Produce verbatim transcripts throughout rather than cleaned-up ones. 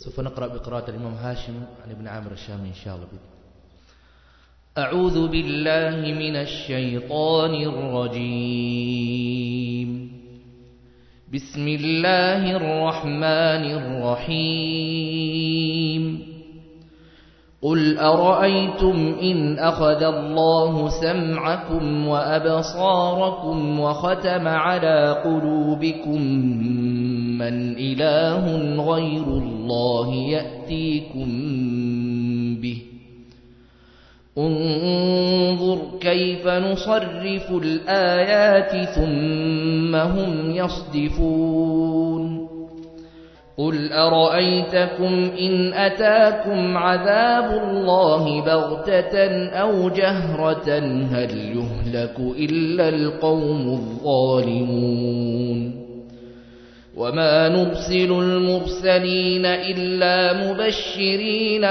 سوف نقرأ بقراءة الإمام هاشم عن ابن عامر الشامي إن شاء الله. أعوذ بالله من الشيطان الرجيم. بسم الله الرحمن الرحيم. قل أرأيتم إن أخذ الله سمعكم وأبصاركم وختم على قلوبكم من إله غير الله يأتيكم به. انظر كيف نصرف الآيات ثم هم يصدفون. قل أرأيتكم إن أتاكم عذاب الله بغتة أو جهرة هل يهلك إلا القوم الظالمون. وما نرسل المرسلين إلا مبشرين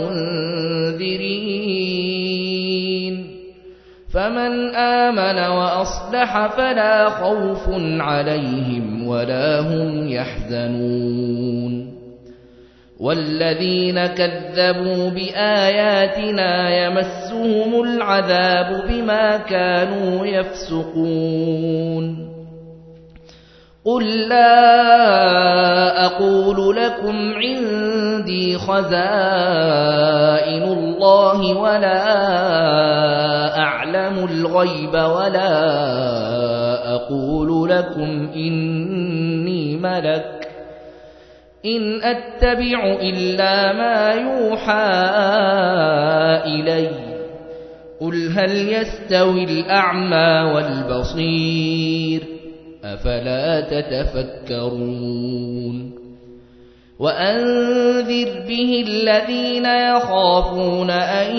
ومنذرين فمن آمن وأصلح فلا خوف عليهم ولا هم يحزنون. والذين كذبوا بآياتنا يمسهم العذاب بما كانوا يفسقون. قل لا أقول لكم عندي خزائن الله ولا أعلم الغيب ولا أقول لكم إني ملك إن أتبع إلا ما يوحى إلي. قل هل يستوي الأعمى والبصير أفلا تتفكرون. وأنذر به الذين يخافون أن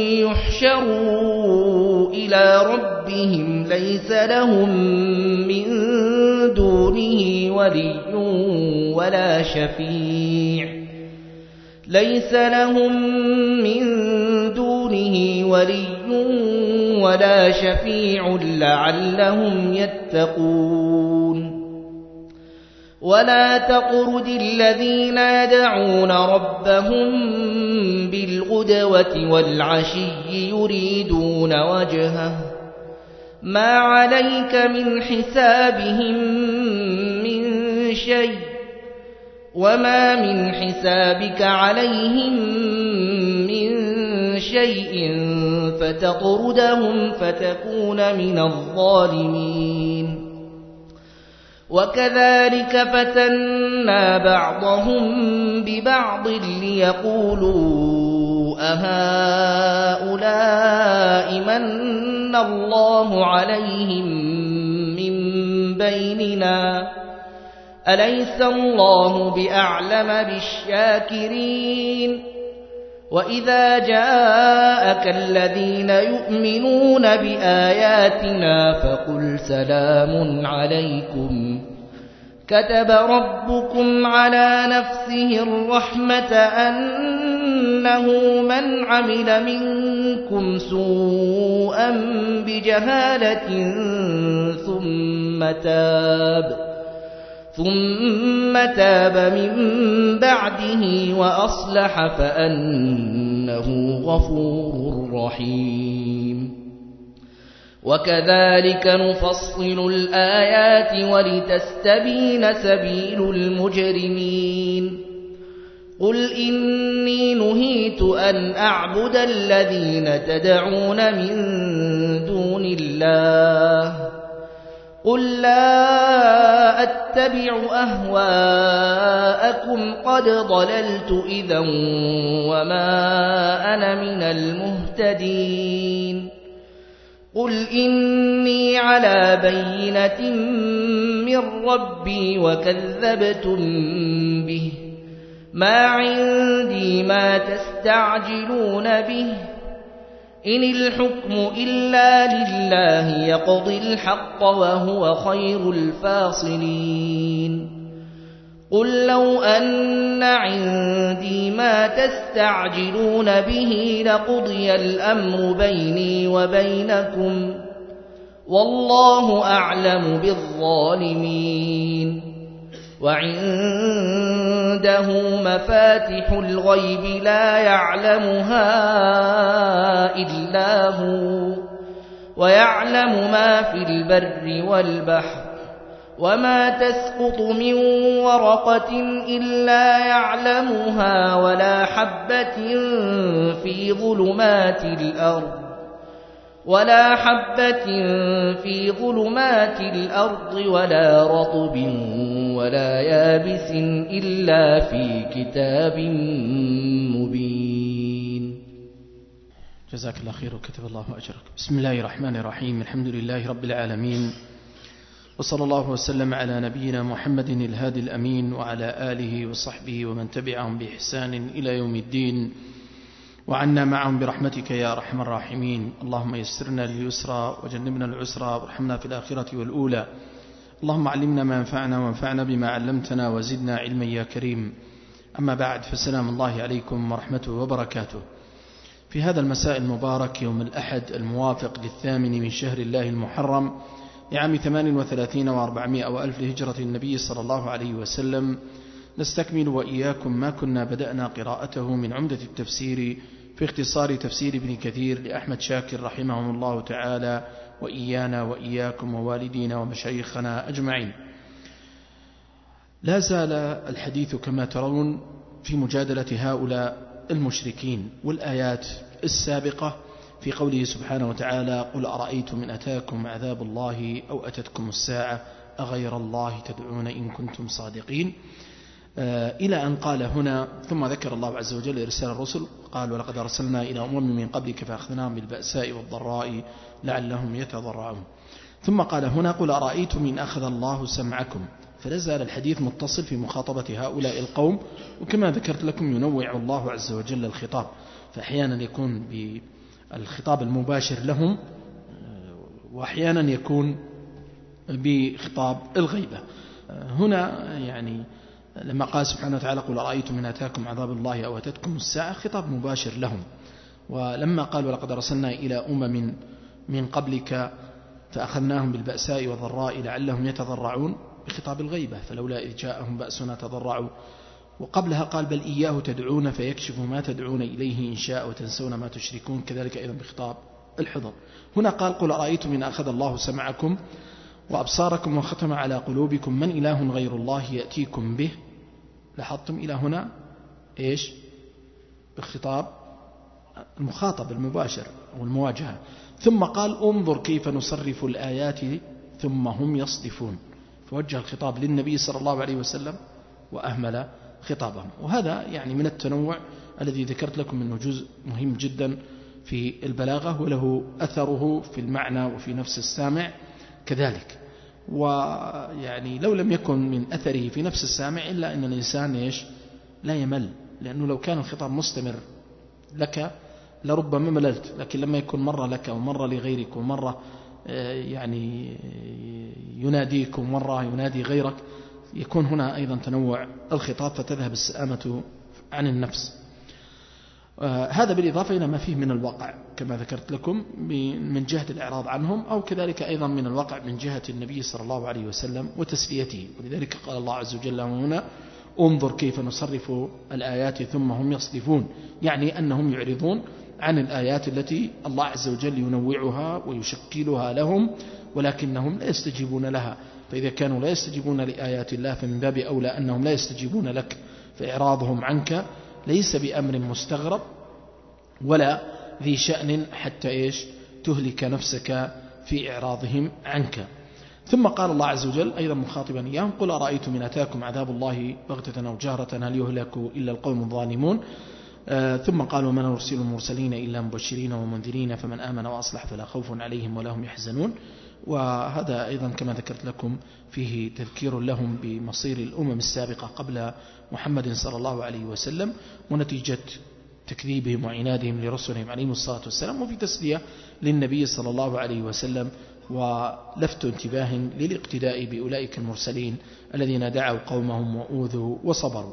يحشروا إلى ربهم ليس لهم من دونه ولي ولا شفيع ليس لهم من دونه ولي ولا شفيع لعلهم يتقون. ولا تطرد الذين يدعون ربهم بالغدوة والعشي يريدون وجهه ما عليك من حسابهم من شيء وما من حسابك عليهم من شيء فتطردهم فتكون من الظالمين. وكذلك فتنا بعضهم ببعض ليقولوا أهؤلاء من الله عليهم من بيننا أليس الله بأعلم بالشاكرين. وإذا جاءك الذين يؤمنون بآياتنا فقل سلام عليكم كتب ربكم على نفسه الرحمة أنه من عمل منكم سوءا بجهالة ثم تاب ثم تاب من بعده وأصلح فأنه غفور رحيم. وكذلك نفصل الآيات ولتستبين سبيل المجرمين. قل إني نهيت أن أعبد الذين تدعون من دون الله قل لا أتبع أهواءكم قد ضللت إذا وما أنا من المهتدين. قل إني على بينة من ربي وكذبتم به ما عندي ما تستعجلون به إن الحكم إلا لله يقضي الحق وهو خير الفاصلين. قل لو أن عندي ما تستعجلون به لقضي الأمر بيني وبينكم والله أعلم بالظالمين. وعنده مفاتح الغيب لا يعلمها إلا هو ويعلم ما في البر والبحر وما تسقط من ورقة إلا يعلمها ولا حبة في ظلمات الأرض ولا حبة في ظلمات الأرض ولا رطب ولا يابس إلا في كتاب مبين. جزاك الله خير وكتب الله أجرك. بسم الله الرحمن الرحيم. الحمد لله رب العالمين، وصلى الله وسلم على نبينا محمد الهادي الأمين وعلى آله وصحبه ومن تبعهم بإحسان إلى يوم الدين، وعنا معهم برحمتك يا أرحم الراحمين. اللهم يسرنا لليسرى وجنبنا العسرى وارحمنا في الآخرة والأولى. اللهم علمنا ما ينفعنا وانفعنا بما علمتنا وزدنا علما يا كريم. أما بعد، فسلام الله عليكم ورحمته وبركاته. في هذا المساء المبارك يوم الأحد الموافق للثامن من شهر الله المحرم لعام ثمان وثلاثين وأربعمائة وألف لهجرة النبي صلى الله عليه وسلم، نستكمل وإياكم ما كنا بدأنا قراءته من عمدة التفسير في اختصار تفسير ابن كثير لأحمد شاكر رحمه الله تعالى، وإيانا وإياكم ووالدينا ومشايخنا أجمعين. لا زال الحديث كما ترون في مجادلة هؤلاء المشركين، والآيات السابقة في قوله سبحانه وتعالى: قل أرأيتم إن أتاكم عذاب الله أو أتتكم الساعة أغير الله تدعون إن كنتم صادقين، إلى أن قال هنا: ثم ذكر الله عز وجل إرسال الرسل، قال: ولقد أرسلنا إلى أمم من قبلك فأخذناهم بالبأساء والضراء لعلهم يتضرعون. ثم قال هنا: قل أرأيتم إن أخذ الله سمعكم. فلا زال الحديث متصل في مخاطبة هؤلاء القوم، وكما ذكرت لكم ينوع الله عز وجل الخطاب، فأحيانا يكون بالخطاب المباشر لهم، وأحيانا يكون بخطاب الغيبة. هنا يعني لما قال سبحانه وتعالى: قل أرأيتم إن أتاكم عذاب الله أو أتتكم الساعة، خطاب مباشر لهم. ولما قال: ولقد أرسلنا إلى أمم من قبلك فأخذناهم بالبأساء والضراء لعلهم يتضرعون، بخطاب الغيبة: فلولا إذ جاءهم بأسنا تضرعوا. وقبلها قال: بل إياه تدعون فيكشف ما تدعون إليه إن شاء وتنسون ما تشركون، كذلك أيضا بخطاب الحضر. هنا قال: قل أرأيتم إن أخذ الله سمعكم وأبصاركم وختم على قلوبكم من إله غير الله يأتيكم به. لاحظتم إلى هنا إيش؟ بالخطاب المخاطب المباشر أو المواجهة. ثم قال: انظر كيف نصرف الآيات ثم هم يصدفون، فوجه الخطاب للنبي صلى الله عليه وسلم وأهمل خطابهم. وهذا يعني من التنوع الذي ذكرت لكم أنه جزء مهم جدا في البلاغة، وله أثره في المعنى وفي نفس السامع كذلك. ويعني لو لم يكن من أثره في نفس السامع إلا أن الإنسان إيش؟ لا يمل، لأنه لو كان الخطاب مستمر لك لربما مللت، لكن لما يكون مرة لك ومرة لغيرك ومرة يعني يناديك ومرة ينادي غيرك، يكون هنا أيضا تنوع الخطاب، فتذهب السآمة عن النفس. هذا بالإضافة إلى ما فيه من الواقع كما ذكرت لكم من جهة الإعراض عنهم، أو كذلك أيضا من الواقع من جهة النبي صلى الله عليه وسلم وتسليته. ولذلك قال الله عز وجل هنا: انظر كيف نصرف الآيات ثم هم يصدفون، يعني أنهم يعرضون عن الآيات التي الله عز وجل ينوعها ويشكلها لهم، ولكنهم لا يستجيبون لها. فإذا كانوا لا يستجيبون لآيات الله فمن باب أولى أنهم لا يستجيبون لك، فإعراضهم عنك ليس بأمر مستغرب ولا ذي شأن حتى إيش تهلك نفسك في إعراضهم عنك. ثم قال الله عز وجل أيضا مخاطبا إياهم: قل أرأيتم إن أتاكم عذاب الله بغتة أو جهرة هل يهلك إلا القوم الظالمون. آه ثم قال: وما نرسل المرسلين إلا مبشرين ومنذرين فمن آمن وأصلح فلا خوف عليهم ولا هم يحزنون. وهذا أيضا كما ذكرت لكم فيه تذكير لهم بمصير الأمم السابقة قبل محمد صلى الله عليه وسلم، ونتيجة تكذيبهم وعنادهم لرسلهم عليهم الصلاة والسلام، وفي تسلية للنبي صلى الله عليه وسلم ولفت انتباه للاقتداء بأولئك المرسلين الذين دعوا قومهم وأوذوا وصبروا.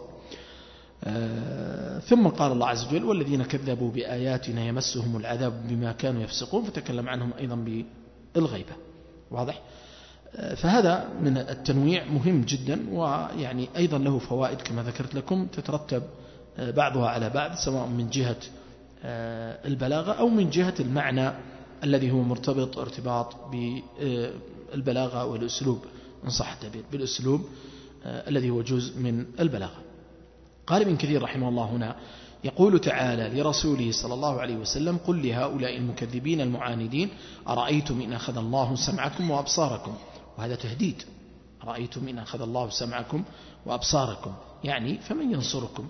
آه ثم قال الله عز وجل: والذين كذبوا بآياتنا يمسهم العذاب بما كانوا يفسقون، فتكلم عنهم أيضا بالغيبة. واضح؟ فهذا من التنويع مهم جدا، ويعني أيضا له فوائد كما ذكرت لكم تترتب بعضها على بعض، سواء من جهة البلاغة أو من جهة المعنى الذي هو مرتبط ارتباط بالبلاغة والأسلوب، إن صح التعبير بالأسلوب الذي هو جزء من البلاغة. قال ابن كثير رحمه الله هنا: يقول تعالى لرسوله صلى الله عليه وسلم: قل لهؤلاء المكذبين المعاندين أرأيتم إن أخذ الله سمعكم وأبصاركم. وهذا تهديد، أرأيتم إن أخذ الله سمعكم وأبصاركم، يعني فمن ينصركم؟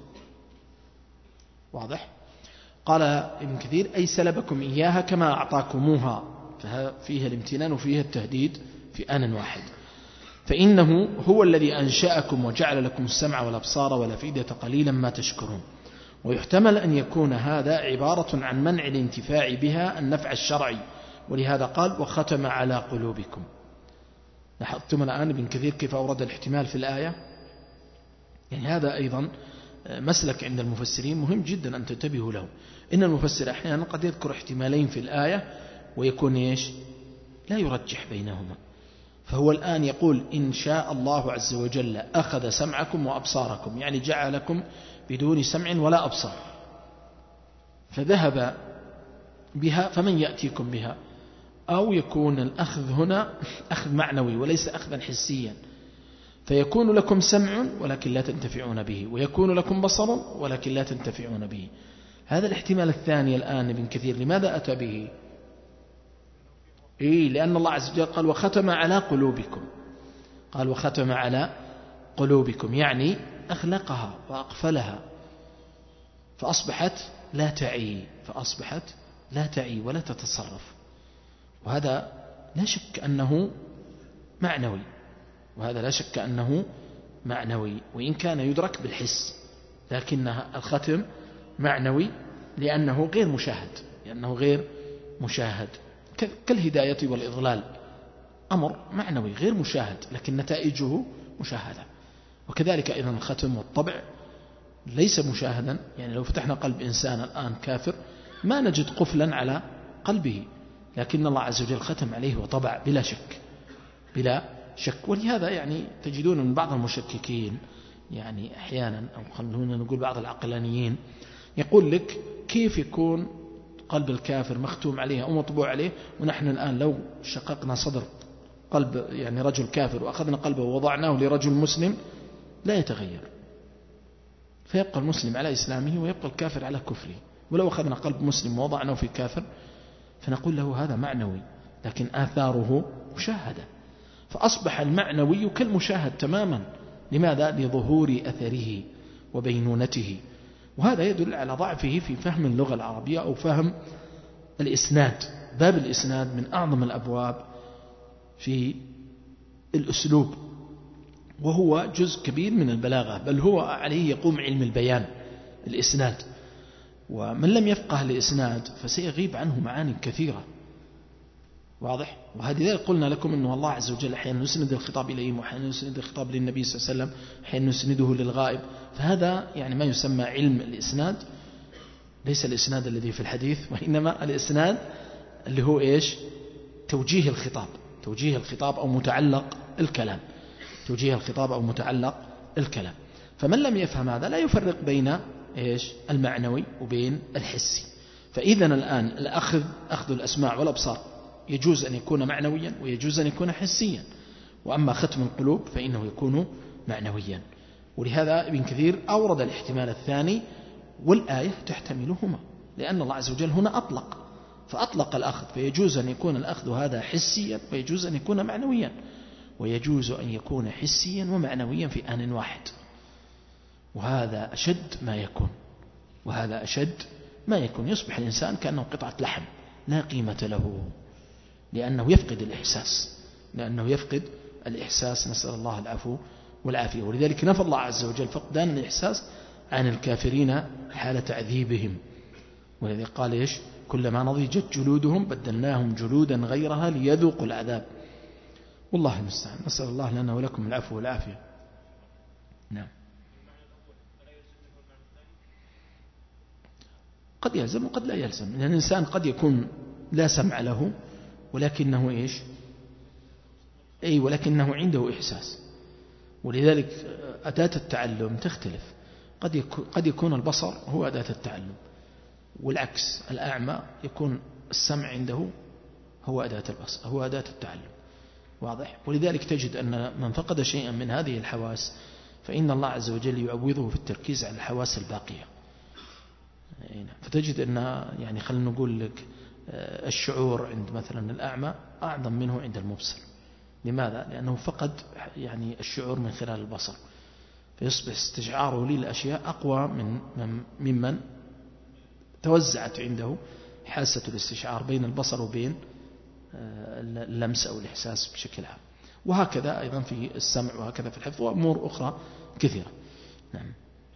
واضح؟ قال ابن كثير: أي سلبكم إياها كما أعطاكموها، فيها الامتنان وفيها التهديد في آن واحد. فإنه هو الذي أنشأكم وجعل لكم السمع والأبصار والأفئدة قليلا ما تشكرون. ويحتمل أن يكون هذا عبارة عن منع الانتفاع بها النفع الشرعي، ولهذا قال: وختم على قلوبكم. لاحظتم الآن ابن كثير كيف أورد الاحتمال في الآية؟ يعني هذا أيضا مسلك عند المفسرين مهم جدا أن تنتبهوا له. إن المفسر أحيانا قد يذكر احتمالين في الآية ويكون إيش؟ لا يرجح بينهما. فهو الآن يقول: إن شاء الله عز وجل أخذ سمعكم وأبصاركم، يعني جعلكم بدون سمع ولا أبصار، فذهب بها، فمن يأتيكم بها؟ أو يكون الأخذ هنا أخذ معنوي وليس أخذا حسيا، فيكون لكم سمع ولكن لا تنتفعون به، ويكون لكم بصر ولكن لا تنتفعون به. هذا الاحتمال الثاني الآن ابن كثير لماذا أتى به؟ إيه، لأن الله عز وجل قال: وختم على قلوبكم. قال: وختم على قلوبكم، يعني أخلقها وأقفلها، فأصبحت لا تعي، فأصبحت لا تعي ولا تتصرف. وهذا لا شك أنه معنوي، وهذا لا شك أنه معنوي وإن كان يدرك بالحس، لكنها الختم معنوي لأنه غير مشاهد، لأنه غير مشاهد كالهداية والإضلال، أمر معنوي غير مشاهد لكن نتائجه مشاهدة. وكذلك أيضا الختم والطبع ليس مشاهدا، يعني لو فتحنا قلب إنسان الآن كافر ما نجد قفلا على قلبه، لكن الله عز وجل ختم عليه وطبع بلا شك، بلا شك. ولهذا يعني تجدون من بعض المشككين يعني أحيانا، أو خلونا نقول بعض العقلانيين، يقول لك: كيف يكون قلب الكافر مختوم عليه أو مطبوع عليه، ونحن الآن لو شققنا صدر قلب يعني رجل كافر وأخذنا قلبه ووضعناه لرجل مسلم لا يتغير، فيبقى المسلم على إسلامه ويبقى الكافر على كفره. ولو أخذنا قلب مسلم ووضعناه في كافر فنقول له هذا معنوي، لكن آثاره مشاهدة، فأصبح المعنوي كالمشاهد تماما. لماذا؟ لظهور أثره وبينونته. وهذا يدل على ضعفه في فهم اللغة العربية أو فهم الإسناد. باب الإسناد من أعظم الأبواب في الأسلوب، وهو جزء كبير من البلاغة، بل هو عليه يقوم علم البيان الإسناد. ومن لم يفقه الإسناد فسيغيب عنه معاني كثيرة. واضح؟ وهذه قلنا لكم أنه الله عز وجل أحيانا نسند الخطاب إليهم، وأحيانا نسند الخطاب للنبي صلى الله عليه وسلم، أحيانا نسنده للغائب. فهذا يعني ما يسمى علم الإسناد، ليس الإسناد الذي في الحديث، وإنما الإسناد اللي هو إيش؟ توجيه الخطاب، توجيه الخطاب أو متعلق الكلام، توجيه الخطاب أو متعلق الكلام. فمن لم يفهم هذا لا يفرق بين إيش؟ المعنوي وبين الحسي. فإذا الآن الأخذ أخذ الأسماع والأبصار يجوز أن يكون معنويا ويجوز أن يكون حسيا، وأما ختم القلوب فإنه يكون معنويا. ولهذا ابن كثير أورد الاحتمال الثاني، والآية تحتملهما، لأن الله عز وجل هنا أطلق، فأطلق الأخذ، فيجوز أن يكون الأخذ هذا حسيا ويجوز أن يكون معنويا، ويجوز أن يكون حسيا ومعنويا في آن واحد. وهذا أشد ما يكون، وهذا أشد ما يكون. يصبح الإنسان كأنه قطعة لحم لا قيمة له، لأنه يفقد الإحساس، لأنه يفقد الإحساس، نسأل الله العفو والعافية. ولذلك نفى الله عز وجل فقدان الإحساس عن الكافرين حال تعذيبهم، ولذلك قال إيش؟ كلما نضجت جلودهم بدلناهم جلودا غيرها ليذوقوا العذاب. والله المستعان، نسأل الله لنا ولكم العفو والعافية. نعم. قد يلزم وقد لا يلزم، لأن الإنسان قد يكون لا سمع له ولكنه إيش؟ أي ولكنه عنده إحساس. ولذلك أداة التعلم تختلف، قد يكون, قد يكون البصر هو أداة التعلم، والعكس الأعمى يكون السمع عنده هو أداة البصر هو أداة التعلم. واضح؟ ولذلك تجد أن من فقد شيئا من هذه الحواس فإن الله عز وجل يعوضه في التركيز على الحواس الباقية. فتجد أن يعني خلينا نقول لك الشعور عند مثلا الأعمى أعظم منه عند المبصر. لماذا؟ لأنه فقد يعني الشعور من خلال البصر، فيصبح استشعاره للأشياء أقوى من ممن توزعت عنده حاسة الاستشعار بين البصر وبين اللمس أو الإحساس بشكل عام. وهكذا أيضا في السمع، وهكذا في الحفظ، وأمور أخرى كثيرة. نعم.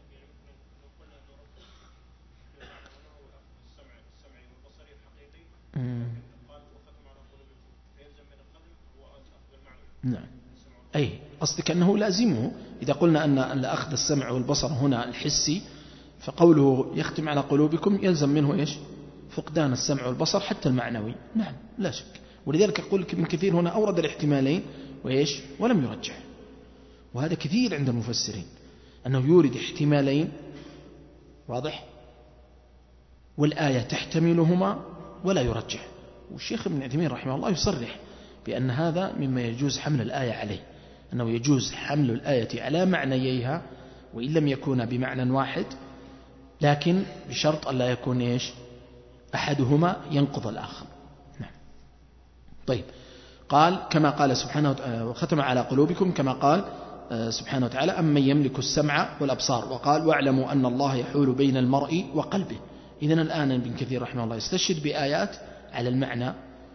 نعم. أي قصدك أنه لازمه، إذا قلنا أن أخذ السمع والبصر هنا الحسي، فقوله يختم على قلوبكم يلزم منه إيش؟ فقدان السمع والبصر حتى المعنوي. نعم لا شك. ولذلك أقول لك ابن كثير هنا أورد الاحتمالين وإيش؟ ولم يرجح. وهذا كثير عند المفسرين أنه يورد احتمالين، واضح، والآية تحتملهما ولا يرجح. والشيخ ابن عثيمين رحمه الله يصرح بأن هذا مما يجوز حمل الآية عليه، أنه يجوز حمل الآية على معنييها وإن لم يكون بمعنى واحد، لكن بشرط أن لا يكون إيش؟ أحدهما ينقض الآخر. نعم. طيب، قال كما قال سبحانه وختم على قلوبكم، كما قال سبحانه وتعالى أمن يملك السمع والأبصار، وقال واعلموا أن الله يحول بين المرء وقلبه. إذن الآن ابن كثير رحمه الله يستشهد بآيات على المعنى،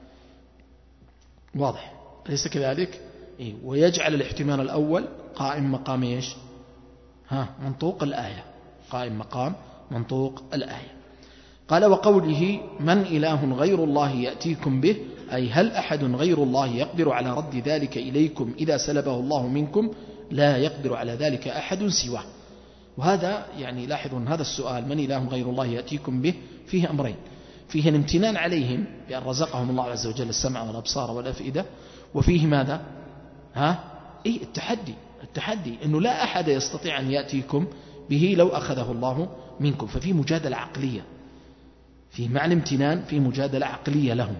واضح أليس كذلك؟ إيه؟ ويجعل الاحتمال الأول قائم مقام إيش؟ ها منطوق الآية، قائم مقام منطوق الآية. قال وقوله من إله غير الله يأتيكم به، أي هل أحد غير الله يقدر على رد ذلك إليكم إذا سلبه الله منكم؟ لا يقدر على ذلك أحد سواه. وهذا يعني لاحظوا هذا السؤال من إله غير الله يأتيكم به فيه أمرين: فيه الامتنان عليهم بأن رزقهم الله عز وجل السمع والأبصار والأفئدة، وفيه ماذا؟ ها؟ إيه التحدي التحدي أنه لا أحد يستطيع أن يأتيكم به لو أخذه الله منكم. ففي مجادلة عقلية، في معنى امتنان، في مجادلة عقلية لهم،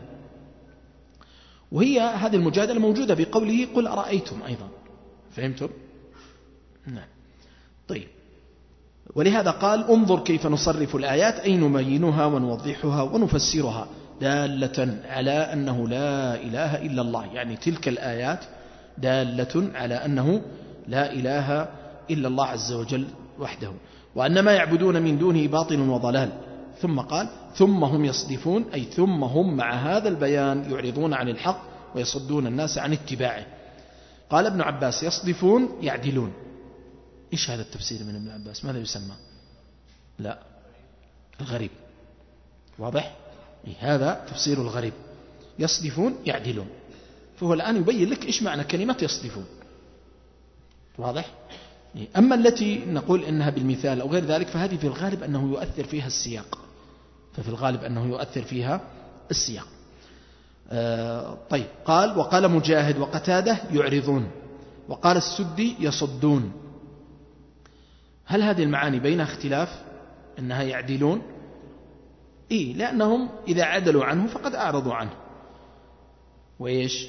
وهي هذه المجادلة موجودة بقوله قل أرأيتم أيضا. فهمتم؟ نعم. طيب، ولهذا قال انظر كيف نصرف الآيات أي نبينها ونوضحها ونفسرها دالة على أنه لا إله إلا الله، يعني تلك الآيات دالة على أنه لا إله إلا الله عز وجل وحده، وأن ما يعبدون من دونه باطل وضلال. ثم قال ثم هم يصدفون، أي ثم هم مع هذا البيان يعرضون عن الحق ويصدون الناس عن اتباعه. قال ابن عباس يصدفون يعدلون. إيش هذا التفسير من ابن عباس؟ ماذا يسمى؟ لا، الغريب. واضح؟ هذا تفسير الغريب، يصدفون يعدلون. فهو الآن يبين لك إيش معنى كلمة يصدفون. واضح؟ أما التي نقول إنها بالمثال أو غير ذلك فهذه في الغالب أنه يؤثر فيها السياق، ففي الغالب أنه يؤثر فيها السياق. آه طيب، قال وقال مجاهد وقتاده يعرضون، وقال السدي يصدون. هل هذه المعاني بينها اختلاف أنها يعدلون؟ إيه، لأنهم إذا عدلوا عنه فقد أعرضوا عنه. وإيش؟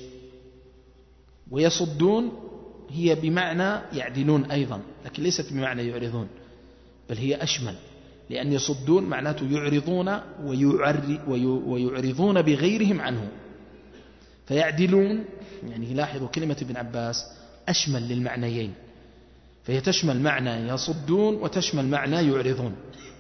ويصدون هي بمعنى يعدلون أيضا، لكن ليست بمعنى يعرضون، بل هي أشمل، لأن يصدون معناته يعرضون ويعرضون بغيرهم عنه، فيعدلون يعني لاحظوا كلمة ابن عباس أشمل للمعنيين، فهي تشمل معنى يصدون وتشمل معنى يعرضون.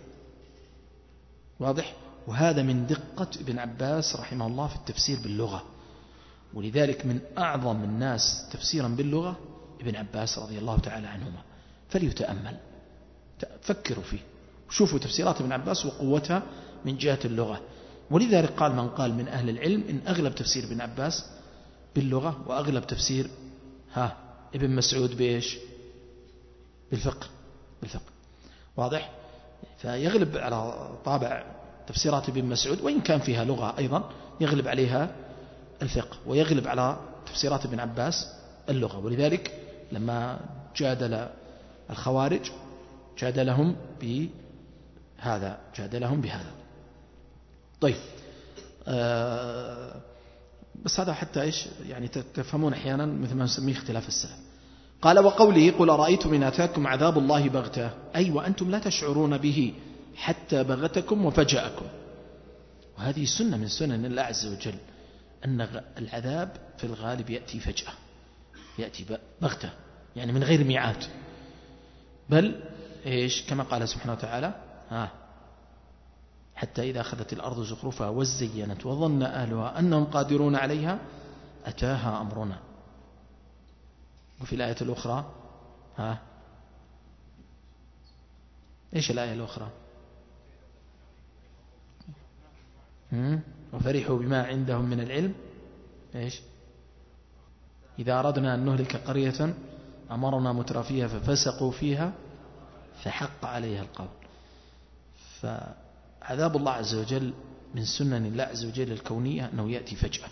واضح؟ وهذا من دقة ابن عباس رحمه الله في التفسير باللغة، ولذلك من أعظم الناس تفسيرا باللغة ابن عباس رضي الله تعالى عنهما. فليتأمل، فكروا فيه، شوفوا تفسيرات ابن عباس وقوتها من جهة اللغة. ولذلك قال من قال من أهل العلم إن أغلب تفسير ابن عباس باللغة، وأغلب تفسير ها ابن مسعود بإيش؟ بالفقه بالفقه. واضح؟ فيغلب على طابع تفسيرات ابن مسعود، وإن كان فيها لغة أيضا يغلب عليها الفقه، ويغلب على تفسيرات ابن عباس اللغة. ولذلك لما جادل الخوارج جادلهم بهذا جادلهم بهذا طيب آه بس هذا حتى إيش يعني تفهمون أحيانا مثل ما نسميه اختلاف السلف. قال وقوله قل أرأيتم إن أتاكم عذاب الله بغتة أي وأنتم لا تشعرون به حتى بغتكم وفجأكم. وهذه سنة من سنن الله عز وجل أن العذاب في الغالب يأتي فجأة يأتي بغتة يعني من غير ميعاد بل إيش كما قال سبحانه وتعالى ها حتى إذا أخذت الأرض زخرفها وزينت وظن أهلها أنهم قادرون عليها أتاها أمرنا. وفي الآية الأخرى ها إيش الآية الأخرى وفرحوا بما عندهم من العلم إيش إذا أردنا أن نهلك قرية أمرنا مترفيها ففسقوا فيها فحق عليها القول. فعذاب الله عز وجل من سنن الله عز وجل الكونية أنه يأتي فجأة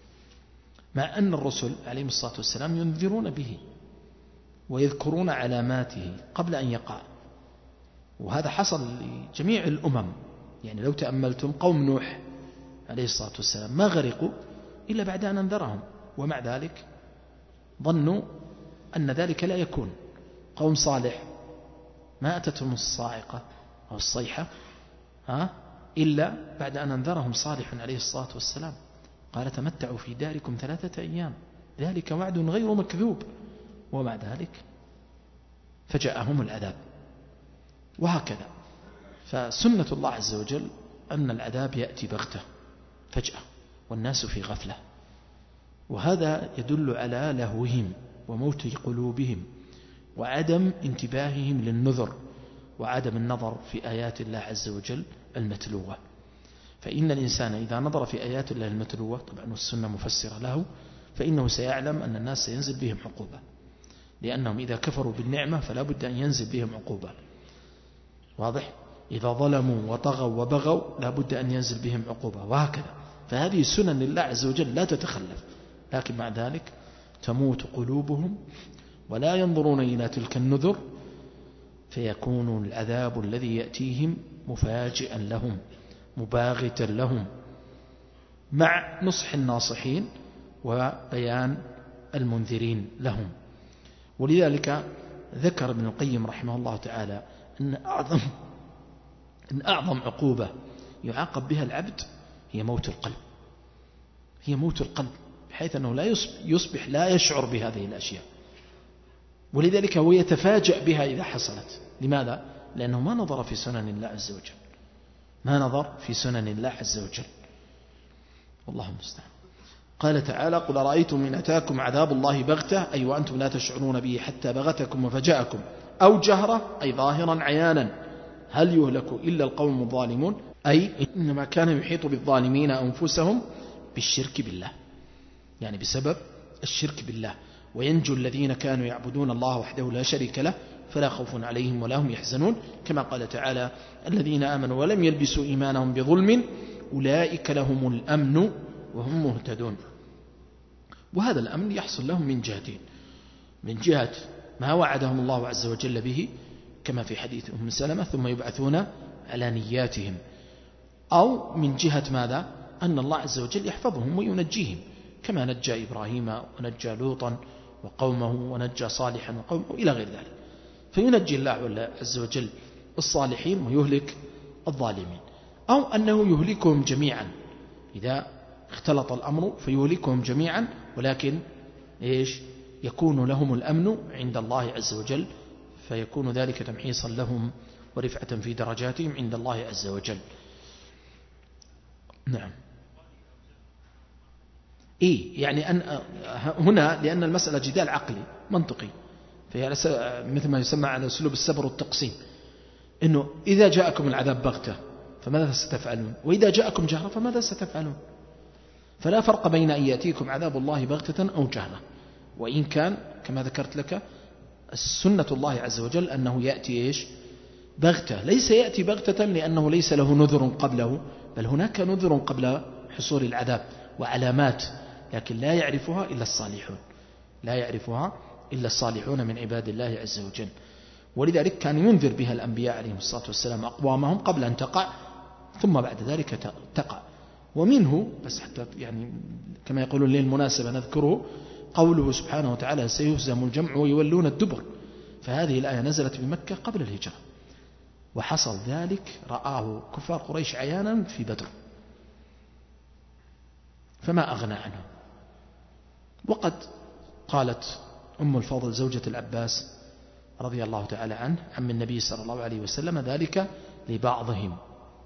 مع أن الرسل عليهم الصلاة والسلام ينذرون به ويذكرون علاماته قبل أن يقع. وهذا حصل لجميع الأمم. يعني لو تأملتم قوم نوح عليه الصلاة والسلام ما غرقوا إلا بعد أن أنذرهم ومع ذلك ظنوا أن ذلك لا يكون. قوم صالح ما أتتهم الصاعقة أو الصيحة ها إلا بعد أن أنذرهم صالح عليه الصلاة والسلام قال تمتعوا في داركم ثلاثة أيام ذلك وعد غير مكذوب ومع ذلك فجاءهم العذاب. وهكذا فسنة الله عز وجل أن العذاب يأتي بغتة فجأة والناس في غفلة. وهذا يدل على لهوهم وموت قلوبهم وعدم انتباههم للنذر وعدم النظر في آيات الله عز وجل المتلوة. فإن الإنسان إذا نظر في آيات الله المتلوة طبعا والسنة مفسرة له فإنه سيعلم أن الناس سينزل بهم عقوبة لأنهم إذا كفروا بالنعمة فلا بد أن ينزل بهم عقوبة. واضح؟ إذا ظلموا وطغوا وبغوا لا بد أن ينزل بهم عقوبة وهكذا. فهذه سنن لله عز وجل لا تتخلف لكن مع ذلك تموت قلوبهم ولا ينظرون إلى تلك النذر فيكون العذاب الذي يأتيهم مفاجئا لهم مباغتا لهم مع نصح الناصحين وبيان المنذرين لهم. ولذلك ذكر ابن القيم رحمه الله تعالى أن أعظم, أن أعظم عقوبة يعاقب بها العبد هي موت القلب. هي موت القلب بحيث أنه لا يصبح لا يشعر بهذه الأشياء ولذلك هو يتفاجأ بها إذا حصلت. لماذا؟ لأنه ما نظر في سنن الله عز وجل ما نظر في سنن الله عز وجل والله المستعان. قال تعالى قل أرأيتم إن أتاكم عذاب الله بغتة أي وأنتم لا تشعرون به حتى بغتكم وفجاءكم أو جهرة أي ظاهرا عيانا هل يهلك إلا القوم الظالمون أي إنما كان يحيط بالظالمين أنفسهم بالشرك بالله يعني بسبب الشرك بالله وينجو الذين كانوا يعبدون الله وحده لا شريك له فلا خوف عليهم ولا هم يحزنون كما قال تعالى الذين آمنوا ولم يلبسوا إيمانهم بظلم أولئك لهم الأمن وهم مهتدون. وهذا الأمن يحصل لهم من جهتين من جهة ما وعدهم الله عز وجل به كما في حديث أم سلمة ثم يبعثون على نياتهم أو من جهة ماذا أن الله عز وجل يحفظهم وينجيهم كما نجى إبراهيم ونجى لوطا وقومه ونجى صالحا وقومه إلى غير ذلك. فينجي الله عز وجل الصالحين ويهلك الظالمين أو أنه يهلكهم جميعا إذا اختلط الأمر فيهلكهم جميعا ولكن إيش يكون لهم الأمن عند الله عز وجل فيكون ذلك تمحيصا لهم ورفعة في درجاتهم عند الله عز وجل. نعم إيه يعني أن هنا لأن المسألة جدال عقلي منطقي فهي مثل ما يسمى على أسلوب السبر والتقسيم إنه إذا جاءكم العذاب بغتة فماذا ستفعلون وإذا جاءكم جهرة فماذا ستفعلون. فلا فرق بين أن يأتيكم عذاب الله بغتة أو جهرة وإن كان كما ذكرت لك السنة الله عز وجل أنه يأتي إيش بغتة ليس يأتي بغتة لأنه ليس له نذر قبله بل هناك نذر قبل حصول العذاب وعلامات لكن لا يعرفها إلا الصالحون، لا يعرفها إلا الصالحون من عباد الله عز وجل. ولذلك كان ينذر بها الأنبياء عليهم الصلاة والسلام أقوامهم قبل أن تقع، ثم بعد ذلك تقع. ومنه بس حتى يعني كما يقولون للمناسبة نذكره قوله سبحانه وتعالى سيهزم الجمع ويولون الدبر، فهذه الآية نزلت بمكة قبل الهجرة، وحصل ذلك رآه كفار قريش عيانا في بدر فما أغنى عنه. وقد قالت أم الفضل زوجة العباس رضي الله تعالى عنه عم النبي صلى الله عليه وسلم ذلك لبعضهم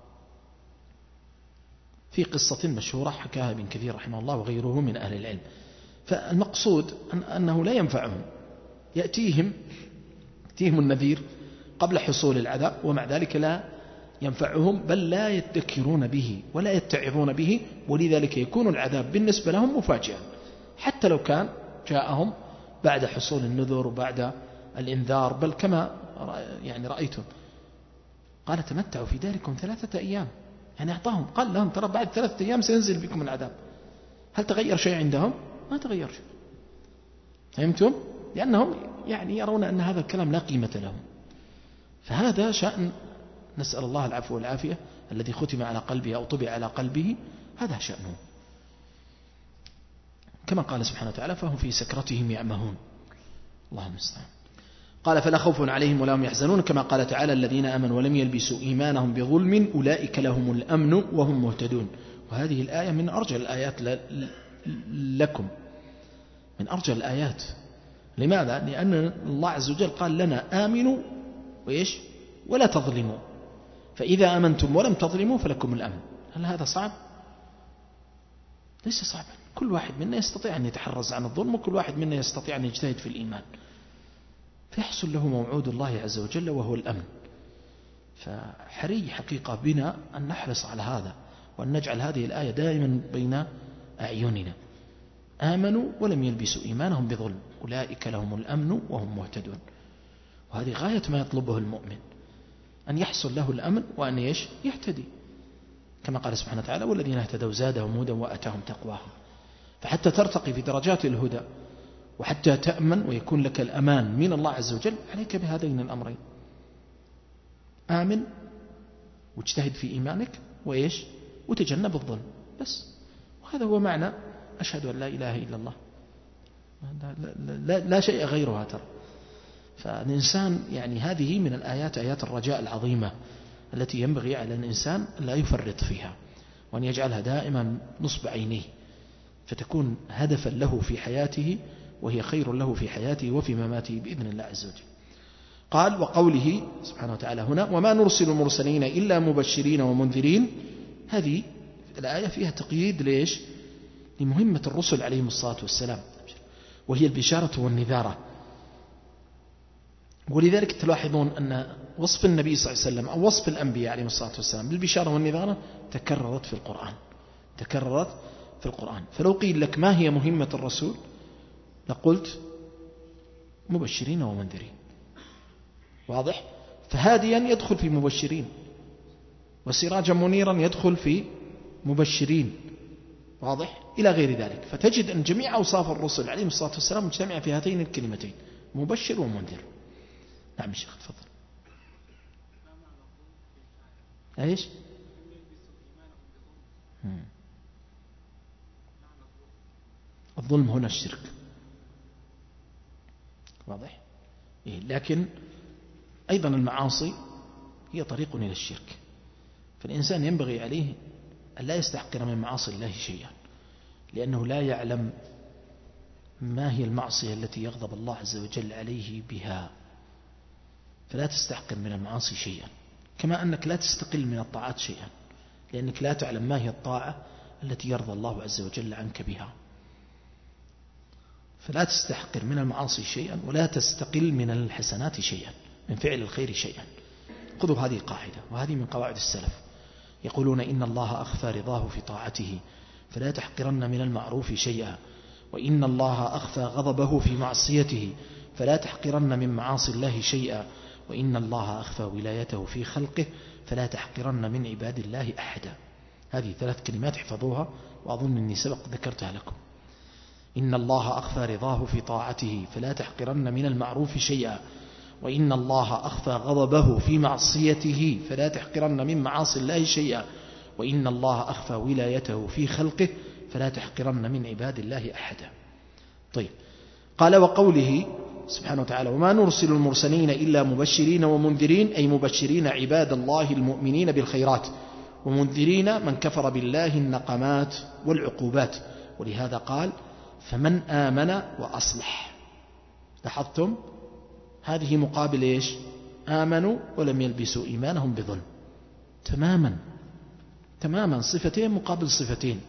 في قصة مشهورة حكاها ابن كثير رحمه الله وغيره من أهل العلم. فالمقصود أنه لا ينفعهم، يأتيهم يأتيهم النذير قبل حصول العذاب ومع ذلك لا ينفعهم، بل لا يذكرون به ولا يتعظون به، ولذلك يكون العذاب بالنسبة لهم مفاجئا حتى لو كان جاءهم بعد حصول النذر وبعد الإنذار. بل كما يعني رأيتم قال تمتعوا في داركم ثلاثة أيام، يعني أعطاهم قال لهم ترى بعد ثلاثة أيام سينزل بكم العذاب. هل تغير شيء عندهم؟ ما تغير شيء. فهمتم؟ لأنهم يعني يرون أن هذا الكلام لا قيمة لهم. فهذا شأن نسأل الله العفو والعافية الذي ختم على قلبه أو طبع على قلبه، هذا شأنه. كما قال سبحانه وتعالى فهم في سكرتهم يعمهون. اللهم المستعان. قال فلا خوف عليهم ولا هم يحزنون، كما قال تعالى الذين آمنوا ولم يلبسوا إيمانهم بظلم أولئك لهم الأمن وهم مهتدون. وهذه الآية من أرجى الآيات لكم، من أرجى الآيات. لماذا؟ لأن الله عز وجل قال لنا آمنوا وإيش ولا تظلموا، فإذا آمنتم ولم تظلموا فلكم الأمن. هل هذا صعب؟ ليس صعبا. كل واحد منا يستطيع أن يتحرز عن الظلم، وكل واحد منا يستطيع أن يجتهد في الإيمان فيحصل له موعود الله عز وجل وهو الأمن. فحري حقيقة بنا أن نحرص على هذا وأن نجعل هذه الآية دائما بين أعيننا. آمنوا ولم يلبسوا إيمانهم بظلم أولئك لهم الأمن وهم مهتدون. وهذه غاية ما يطلبه المؤمن، أن يحصل له الأمن وأن يش يهتدي، كما قال سبحانه وتعالى والذين اهتدوا زادهم هدى وأتاهم تقواهم. فحتى ترتقي في درجات الهدى وحتى تأمن ويكون لك الأمان من الله عز وجل عليك بهذين الأمرين: آمن واجتهد في إيمانك وإيش وتجنب الظلم. بس وهذا هو معنى أشهد أن لا إله إلا الله، لا, لا, لا, لا شيء غيرها ترى. فالإنسان يعني هذه من الآيات آيات الرجاء العظيمة التي ينبغي على الإنسان لا يفرط فيها، وأن يجعلها دائما نصب عينيه، فتكون هدفا له في حياته وهي خير له في حياته وفي مماته بإذن الله عز وجل. قال وقوله سبحانه وتعالى هنا وما نرسل المرسلين إلا مبشرين ومنذرين، هذه الآية فيها تقييد ليش؟ لمهمة الرسل عليهم الصلاة والسلام، وهي البشارة والنذارة. ولذلك تلاحظون أن وصف النبي صلى الله عليه وسلم أو وصف الأنبياء عليهم الصلاة والسلام بالبشارة والنذارة تكررت في القرآن، تكررت في القرآن. فلو قيل لك ما هي مهمة الرسول لقلت مبشرين ومنذرين، واضح؟ فهاديا يدخل في مبشرين، وسراجا منيرا يدخل في مبشرين، واضح؟ إلى غير ذلك. فتجد أن جميع أوصاف الرسل عليهم الصلاة والسلام مجتمعة في هاتين الكلمتين: مبشر ومنذر. نعم الشيخ تفضل. ايش؟ الظلم هنا الشرك، واضح؟ إيه؟ لكن أيضا المعاصي هي طريق إلى الشرك، فالإنسان ينبغي عليه أن لا يستحقر من معاصي الله شيئا، لأنه لا يعلم ما هي المعصية التي يغضب الله عز وجل عليه بها، فلا تستحقر من المعاصي شيئا، كما أنك لا تستقل من الطاعات شيئا، لأنك لا تعلم ما هي الطاعة التي يرضى الله عز وجل عنك بها. فلا تستحقر من المعاصي شيئا ولا تستقل من الحسنات شيئا، من فعل الخير شيئا. خذوا هذه القاعدة، وهذه من قواعد السلف، يقولون إن الله أخفى رضاه في طاعته فلا تحقرن من المعروف شيئا، وإن الله أخفى غضبه في معصيته فلا تحقرن من معاصي الله شيئا، وإن الله أخفى ولايته في خلقه فلا تحقرن من عباد الله أحدا. هذه ثلاث كلمات احفظوها، وأظن أني سبق ذكرتها لكم. إن الله أخفى رضاه في طاعته فلا تحقرن من المعروف شيئا وإن الله أخفى غضبه في معصيته فلا تحقرن من معاصي الله شيئا وإن الله أخفى ولايته في خلقه فلا تحقرن من عباد الله أحدا. طيب، قال وقوله سبحانه وتعالى وما نرسل المرسلين إلا مبشرين ومنذرين، أي مبشرين عباد الله المؤمنين بالخيرات ومنذرين من كفر بالله النقمات والعقوبات. ولهذا قال فمن آمن وأصلح. لاحظتم هذه مقابل إيش؟ آمنوا ولم يلبسوا إيمانهم بظلم. تماما تماما صفتين مقابل صفتين.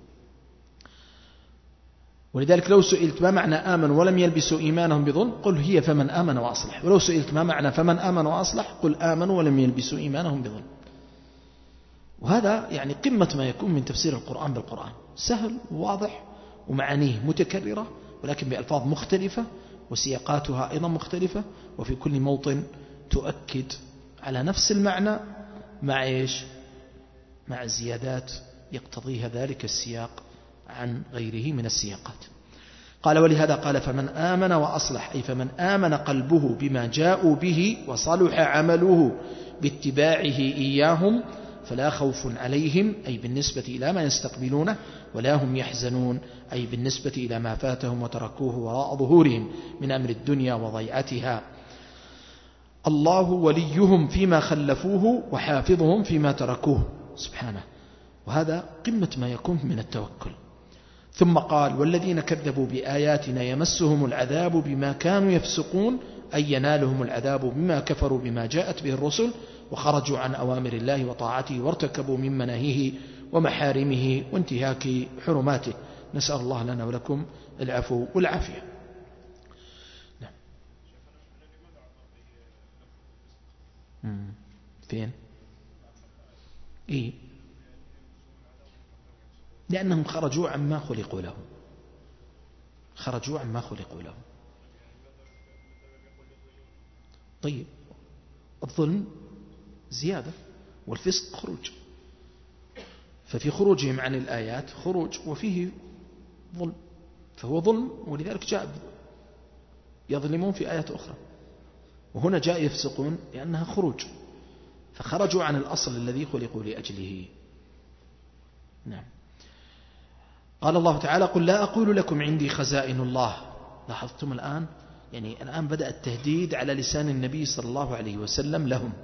ولذلك لو سئلت ما معنى آمنوا ولم يلبسوا إيمانهم بظلم قل هي فمن آمن وأصلح، ولو سئلت ما معنى فمن آمن وأصلح قل آمنوا ولم يلبسوا إيمانهم بظلم. وهذا يعني قمة ما يكون من تفسير القرآن بالقرآن، سهل وواضح ومعانيه متكررة ولكن بألفاظ مختلفة وسياقاتها أيضا مختلفة، وفي كل موطن تؤكد على نفس المعنى مع إيش؟ مع زيادات يقتضيها ذلك السياق عن غيره من السياقات. قال ولهذا قال فمن آمن وأصلح، أي فمن آمن قلبه بما جاءوا به وصلح عمله باتباعه إياهم فلا خوف عليهم، أي بالنسبة إلى ما يستقبلونه، ولا هم يحزنون، أي بالنسبة إلى ما فاتهم وتركوه وراء ظهورهم من أمر الدنيا وضيعتها. الله وليهم فيما خلفوه وحافظهم فيما تركوه سبحانه. وهذا قمة ما يكون من التوكل. ثم قال والذين كذبوا بآياتنا يمسهم العذاب بما كانوا يفسقون، أي ينالهم العذاب بما كفروا بما جاءت به الرسل وخرجوا عن أوامر الله وطاعته وارتكبوا من مناهيه ومحارمه وانتهاك حرماته. نسأل الله لنا ولكم العفو والعافية. نعم. فين؟ إيه؟ لأنهم خرجوا عما خلقوا له، خرجوا عما خلقوا له. طيب، الظلم زيادة والفسق خروج، ففي خروجهم عن الآيات خروج وفيه ظلم، فهو ظلم، ولذلك جاء يظلمون في آيات أخرى، وهنا جاء يفسقون لأنها خروج، فخرجوا عن الأصل الذي خلقوا لأجله. نعم. قال الله تعالى قل لا أقول لكم عندي خزائن الله. لاحظتم الآن يعني الآن بدأ التهديد على لسان النبي صلى الله عليه وسلم لهم.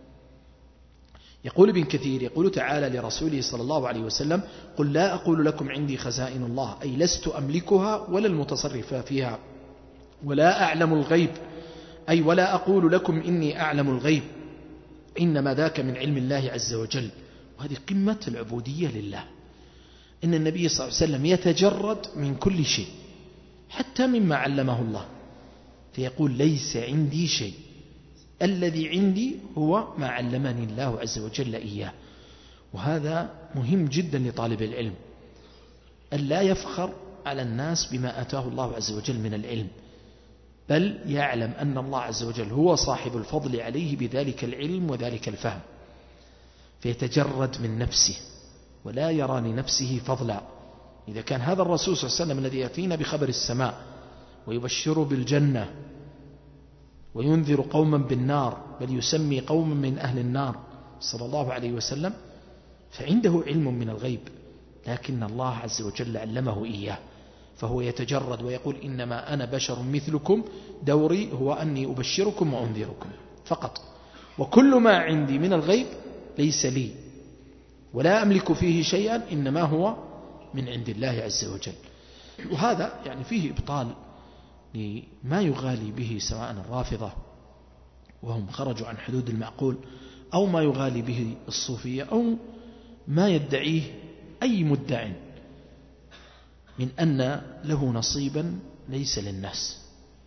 يقول ابن كثير يقول تعالى لرسوله صلى الله عليه وسلم قل لا أقول لكم عندي خزائن الله، أي لست أملكها ولا المتصرف فيها، ولا أعلم الغيب، أي ولا أقول لكم إني أعلم الغيب، إنما ذاك من علم الله عز وجل. وهذه قمة العبودية لله، إن النبي صلى الله عليه وسلم يتجرد من كل شيء حتى مما علمه الله، فيقول ليس عندي شيء، الذي عندي هو ما علمني الله عز وجل إياه. وهذا مهم جدا لطالب العلم، أن لا يفخر على الناس بما أتاه الله عز وجل من العلم، بل يعلم أن الله عز وجل هو صاحب الفضل عليه بذلك العلم وذلك الفهم، فيتجرد من نفسه ولا يرى لنفسه فضلا. إذا كان هذا الرسول صلى الله عليه وسلم الذي يأتينا بخبر السماء ويبشر بالجنة وينذر قوما بالنار، بل يسمي قوما من أهل النار صلى الله عليه وسلم، فعنده علم من الغيب، لكن الله عز وجل علمه إياه، فهو يتجرد ويقول إنما أنا بشر مثلكم، دوري هو أني أبشركم وأنذركم فقط، وكل ما عندي من الغيب ليس لي ولا أملك فيه شيئا، إنما هو من عند الله عز وجل. وهذا يعني فيه إبطال لما يغالي به سواء الرافضة وهم خرجوا عن حدود المعقول، أو ما يغالي به الصوفية، أو ما يدعيه أي مدع من أن له نصيبا ليس للناس.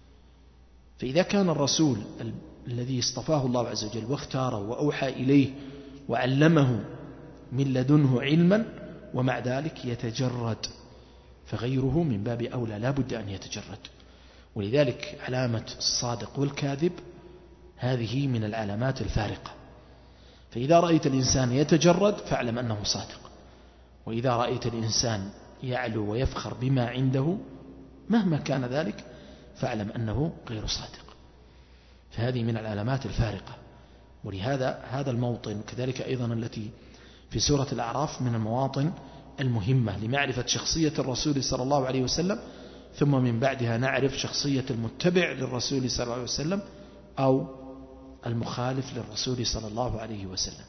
فإذا كان الرسول الذي اصطفاه الله عز وجل واختاره وأوحى إليه وعلمه من لدنه علما، ومع ذلك يتجرد، فغيره من باب أولى لا بد أن يتجرد. ولذلك علامة الصادق والكاذب هذه من العلامات الفارقة، فإذا رأيت الإنسان يتجرد فاعلم أنه صادق، وإذا رأيت الإنسان يعلو ويفخر بما عنده مهما كان ذلك فاعلم أنه غير صادق. فهذه من العلامات الفارقة. ولهذا هذا الموطن كذلك أيضا التي في سورة الأعراف من المواطن المهمة لمعرفة شخصية الرسول صلى الله عليه وسلم، ثم من بعدها نعرف شخصية المتبع للرسول صلى الله عليه وسلم أو المخالف للرسول صلى الله عليه وسلم.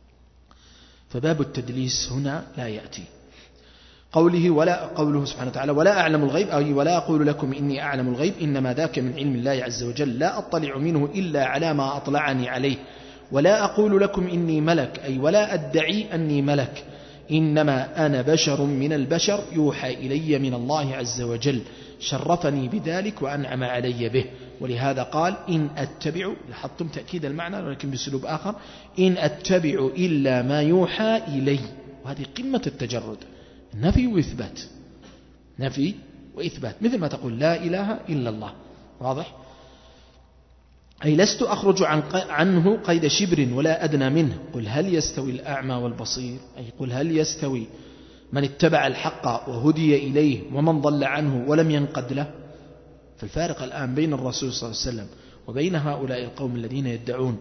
فباب التدليس هنا لا يأتي. قوله ولا قوله سبحانه وتعالى ولا أعلم الغيب، أي ولا أقول لكم إني أعلم الغيب، إنما ذاك من علم الله عز وجل لا أطلع منه إلا على ما أطلعني عليه. ولا أقول لكم إني ملك، أي ولا أدعي أني ملك، إنما أنا بشر من البشر يوحى إلي من الله عز وجل، شرفني بذلك وأنعم علي به. ولهذا قال إن أتبع، لاحظتم تأكيد المعنى ولكن بسلوب آخر، إن أتبع إلا ما يوحى إلي. وهذه قمة التجرد، نفي وإثبات، نفي وإثبات، مثل ما تقول لا إله إلا الله. واضح؟ أي لست أخرج عن عنه قيد شبر ولا أدنى منه. قل هل يستوي الأعمى والبصير، أي قل هل يستوي من اتبع الحق وهدي إليه ومن ضل عنه ولم ينقد له. فالفارق الآن بين الرسول صلى الله عليه وسلم وبين هؤلاء القوم الذين يدعون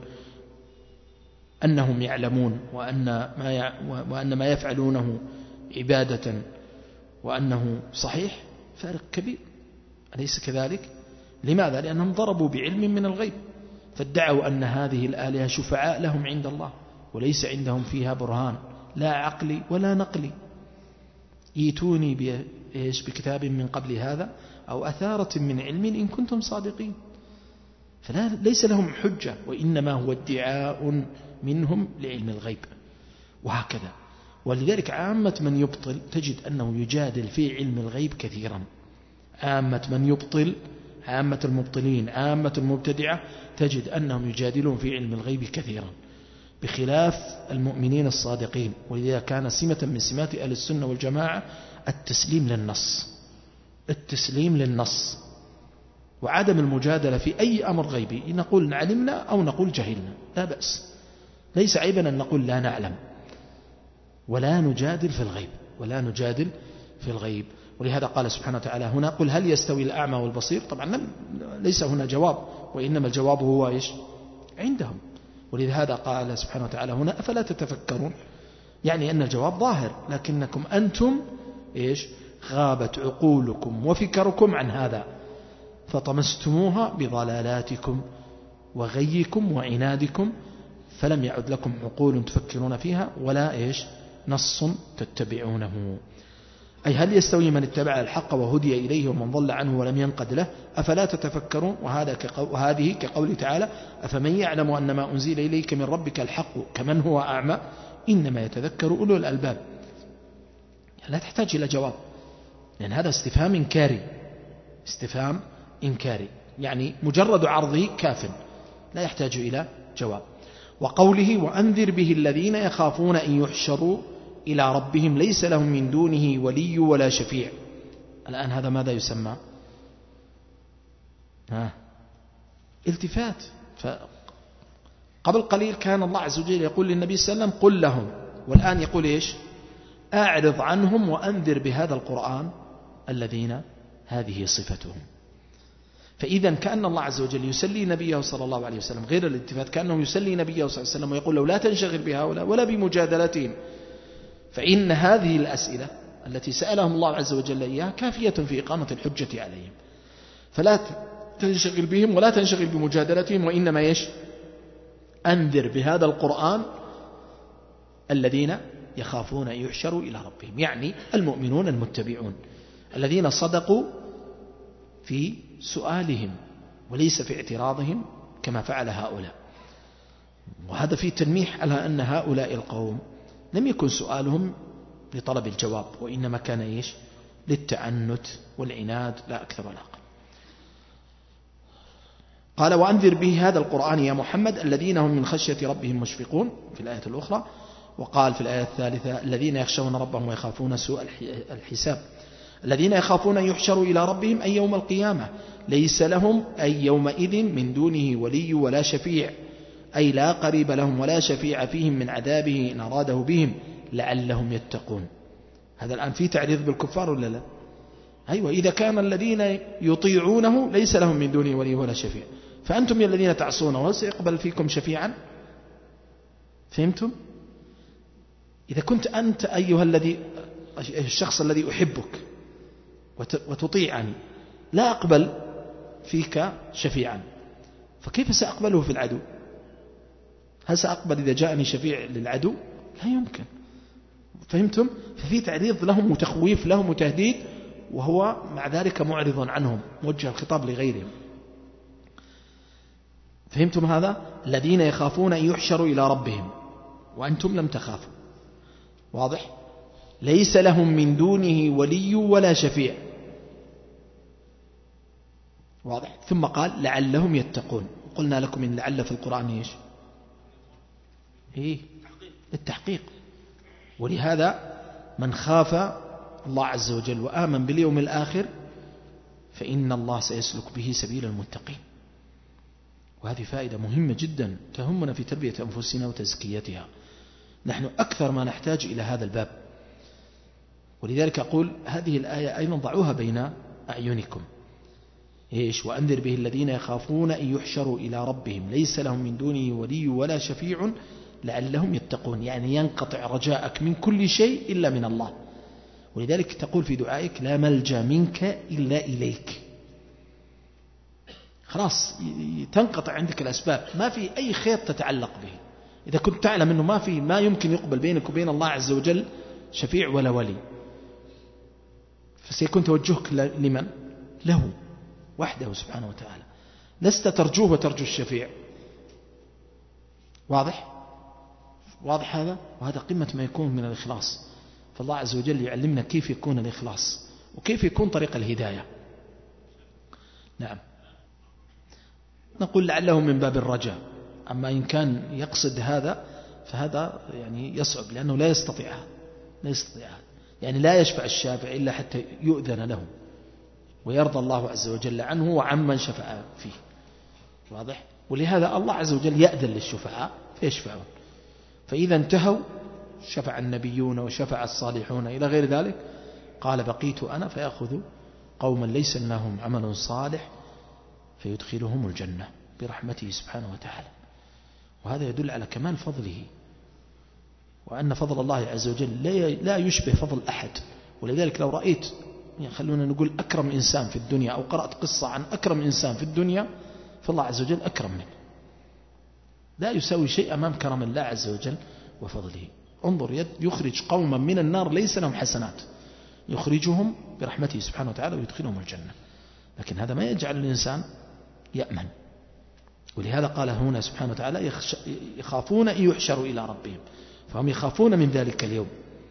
أنهم يعلمون وأن ما, ي... وأن ما يفعلونه عبادة وأنه صحيح، فارق كبير، أليس كذلك؟ لماذا؟ لأنهم ضربوا بعلم من الغيب، فادعوا أن هذه الآلهة شفعاء لهم عند الله وليس عندهم فيها برهان لا عقلي ولا نقلي. ايتوني بكتاب من قبل هذا أو أثارة من علم إن كنتم صادقين. فليس لهم حجة، وإنما هو ادعاء منهم لعلم الغيب. وهكذا. ولذلك عامة من يبطل تجد أنه يجادل في علم الغيب كثيرا. عامة من يبطل، عامة المبطلين، عامة المبتدعة تجد أنهم يجادلون في علم الغيب كثيرا، بخلاف المؤمنين الصادقين. ولذا كان سمة من سمات أهل السنة والجماعة التسليم للنص، التسليم للنص وعدم المجادلة في أي أمر غيبي. نقول علمنا أو نقول جهلنا لا بأس، ليس عيبا أن نقول لا نعلم، ولا نجادل في الغيب، ولا نجادل في الغيب. ولهذا قال سبحانه وتعالى هنا قل هل يستوي الأعمى والبصير. طبعا ليس هنا جواب، وإنما الجواب هو إيش؟ عندهم. ولهذا قال سبحانه وتعالى هنا أفلا تتفكرون، يعني أن الجواب ظاهر، لكنكم أنتم إيش؟ غابت عقولكم وفكركم عن هذا، فطمستموها بضلالاتكم وغيكم وعنادكم، فلم يعد لكم عقول تفكرون فيها ولا إيش؟ نص تتبعونه. أي هل يستوي من اتبع الحق وهدي إليه ومن ضل عنه ولم ينقد له، أفلا تتفكرون. وهذا كقو... وهذه كقوله تعالى أفمن يعلم أن ما أنزل إليك من ربك الحق كمن هو أعمى إنما يتذكر أولو الألباب. لا تحتاج إلى جواب، لأن هذا استفهام إنكاري، استفهام إنكاري، يعني مجرد عرضه كاف لا يحتاج إلى جواب. وقوله وأنذر به الذين يخافون أن يحشروا إلى ربهم ليس لهم من دونه ولي ولا شفيع. الآن هذا ماذا يسمى؟ ها التفات. فقبل قليل كان الله عز وجل يقول للنبي صلى الله عليه وسلم قل لهم، والآن يقول إيش؟ أعرض عنهم وأنذر بهذا القرآن الذين هذه صفتهم. فإذا كأن الله عز وجل يسلي نبيه صلى الله عليه وسلم، غير الالتفات، كأنه يسلي نبيه صلى الله عليه وسلم ويقول له لا تنشغل بهؤلاء ولا بمجادلتهم، فإن هذه الأسئلة التي سألهم الله عز وجل إياها كافية في إقامة الحجة عليهم، فلا تنشغل بهم ولا تنشغل بمجادلتهم، وإنما إيش؟ أنذر بهذا القرآن الذين يخافون أن يحشروا إلى ربهم، يعني المؤمنون المتبعون الذين صدقوا في سؤالهم وليس في اعتراضهم كما فعل هؤلاء. وهذا فيه تلميح على أن هؤلاء القوم لم يكن سؤالهم لطلب الجواب، وإنما كان إيش؟ للتعنت والعناد لا أكثر ولا أقل. قال وأنذر به هذا القرآن يا محمد الذين هم من خشية ربهم مشفقون في الآية الأخرى. وقال في الآية الثالثة الذين يخشون ربهم ويخافون سوء الحساب. الذين يخافون أن يحشروا إلى ربهم أي يوم القيامة ليس لهم أي يومئذ من دونه ولي ولا شفيع، أي لا قريب لهم ولا شفيع فيهم من عذابه إن أراده بهم لعلهم يتقون. هذا الآن في تعريض بالكفار ولا لا؟ أيوة إذا كان الذين يطيعونه ليس لهم من دونه ولي ولا شفيع، فأنتم الذين تعصونه هل سيقبل فيكم شفيعا؟ فهمتم؟ إذا كنت أنت أيها الذي الشخص الذي أحبك وتطيعني لا أقبل فيك شفيعا، فكيف سأقبله في العدو؟ هل سأقبل إذا جاءني شفيع للعدو؟ لا يمكن. فهمتم؟ ففي تعريض لهم وتخويف لهم وتهديد، وهو مع ذلك معرض عنهم، موجه الخطاب لغيرهم. فهمتم هذا؟ الذين يخافون أن يحشروا إلى ربهم وأنتم لم تخافوا. واضح؟ ليس لهم من دونه ولي ولا شفيع. واضح؟ ثم قال لعلهم يتقون. قلنا لكم إن لعل في القرآن إيش؟ إيه؟ التحقيق. ولهذا من خاف الله عز وجل وآمن باليوم الآخر فإن الله سيسلك به سبيل المتقين. وهذه فائدة مهمة جدا تهمنا في تربية أنفسنا وتزكيتها. نحن أكثر ما نحتاج إلى هذا الباب. ولذلك أقول هذه الآية أيضا ضعوها بين أعينكم. إيش؟ وأنذر به الذين يخافون أن يحشروا إلى ربهم ليس لهم من دونه ولي ولا شفيع لعلهم يتقون. يعني ينقطع رجاءك من كل شيء إلا من الله. ولذلك تقول في دعائك لا ملجأ منك إلا إليك. خلاص تنقطع عندك الأسباب، ما في أي خير تتعلق به. إذا كنت تعلم أنه ما في ما يمكن يقبل بينك وبين الله عز وجل شفيع ولا ولي، فسيكون توجهك لمن؟ له وحده سبحانه وتعالى. لست ترجوه وترجو الشفيع. واضح؟ واضح هذا؟ وهذا قمة ما يكون من الإخلاص. فالله عز وجل يعلمنا كيف يكون الإخلاص وكيف يكون طريق الهداية. نعم. نقول لعله من باب الرجاء. أما إن كان يقصد هذا فهذا يعني يصعب، لأنه لا يستطيع لا يستطيع يعني لا يشفع الشافع إلا حتى يؤذن له ويرضى الله عز وجل عنه وعمن شفع فيه. واضح؟ ولهذا الله عز وجل يأذن للشفعاء فيشفعون، فإذا انتهوا شفع النبيون وشفع الصالحون إلى غير ذلك، قال بقيت أنا فيأخذ قوما ليس لهم عمل صالح فيدخلهم الجنة برحمته سبحانه وتعالى. وهذا يدل على كمال فضله، وأن فضل الله عز وجل لا يشبه فضل أحد. ولذلك لو رأيت يعني خلونا نقول أكرم إنسان في الدنيا أو قرأت قصة عن أكرم إنسان في الدنيا فالله عز وجل أكرم منه، لا يساوي شيء أمام كرم الله عز وجل وفضله. انظر يخرج قوما من النار ليس لهم حسنات يخرجهم برحمته سبحانه وتعالى ويدخلهم الجنة. لكن هذا ما يجعل الإنسان يأمن. ولهذا قال هنا سبحانه وتعالى يخافون أن يحشروا إلى ربهم، فهم يخافون من ذلك اليوم،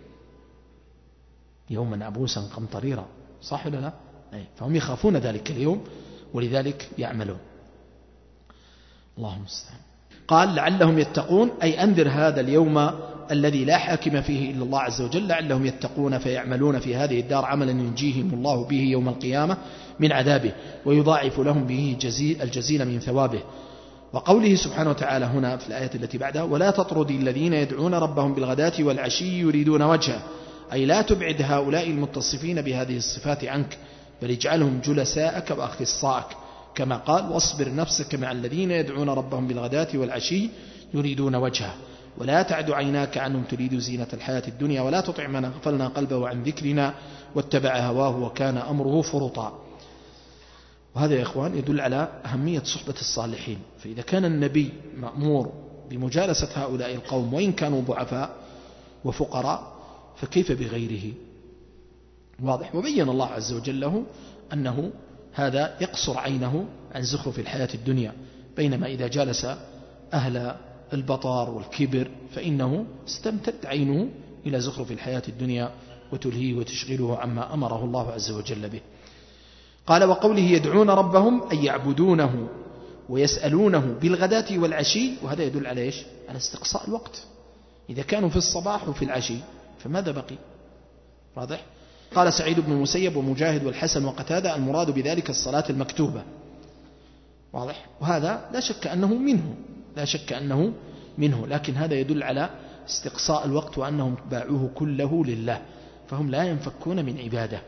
يوما عبوسا قمطريرا، صح ولا لا؟ فهم يخافون ذلك اليوم ولذلك يعملون. اللهم المستعان. قال لعلهم يتقون، أي أنذر هذا اليوم الذي لا حاكم فيه إلا الله عز وجل، لعلهم يتقون فيعملون في هذه الدار عملا ينجيهم الله به يوم القيامة من عذابه ويضاعف لهم به الجزيل من ثوابه. وقوله سبحانه وتعالى هنا في الآية التي بعدها ولا تطرد الذين يدعون ربهم بالغداة والعشي يريدون وجهه، أي لا تبعد هؤلاء المتصفين بهذه الصفات عنك، بل اجعلهم جلساءك وأخصائك، كما قال واصبر نفسك مع الذين يدعون ربهم بالغداة والعشي يريدون وجهه ولا تعد عيناك عنهم تريد زينة الحياة الدنيا ولا تطع من أغفلنا قلبه عن ذكرنا واتبع هواه وكان أمره فرطا. وهذا يا إخوان يدل على أهمية صحبة الصالحين. فإذا كان النبي مأمور بمجالسة هؤلاء القوم وإن كانوا ضعفاء وفقراء فكيف بغيره؟ واضح. وبين الله عز وجل له أنه هذا يقصر عينه عن زخرف الحياة الدنيا، بينما إذا جالس أهل البطار والكبر فإنه استمتد عينه إلى زخرف الحياة الدنيا وتلهيه وتشغله عما أمره الله عز وجل به. قال وقوله يدعون ربهم أي يعبدونه ويسألونه بالغداة والعشي، وهذا يدل على إيش؟ على استقصاء الوقت. إذا كانوا في الصباح وفي العشي فماذا بقي؟ واضح. قال سعيد بن المسيب ومجاهد والحسن وقتادة المراد بذلك الصلاة المكتوبة. واضح. وهذا لا شك أنه منه لا شك أنه منه لكن هذا يدل على استقصاء الوقت وأنهم باعوه كله لله، فهم لا ينفكون من عبادة.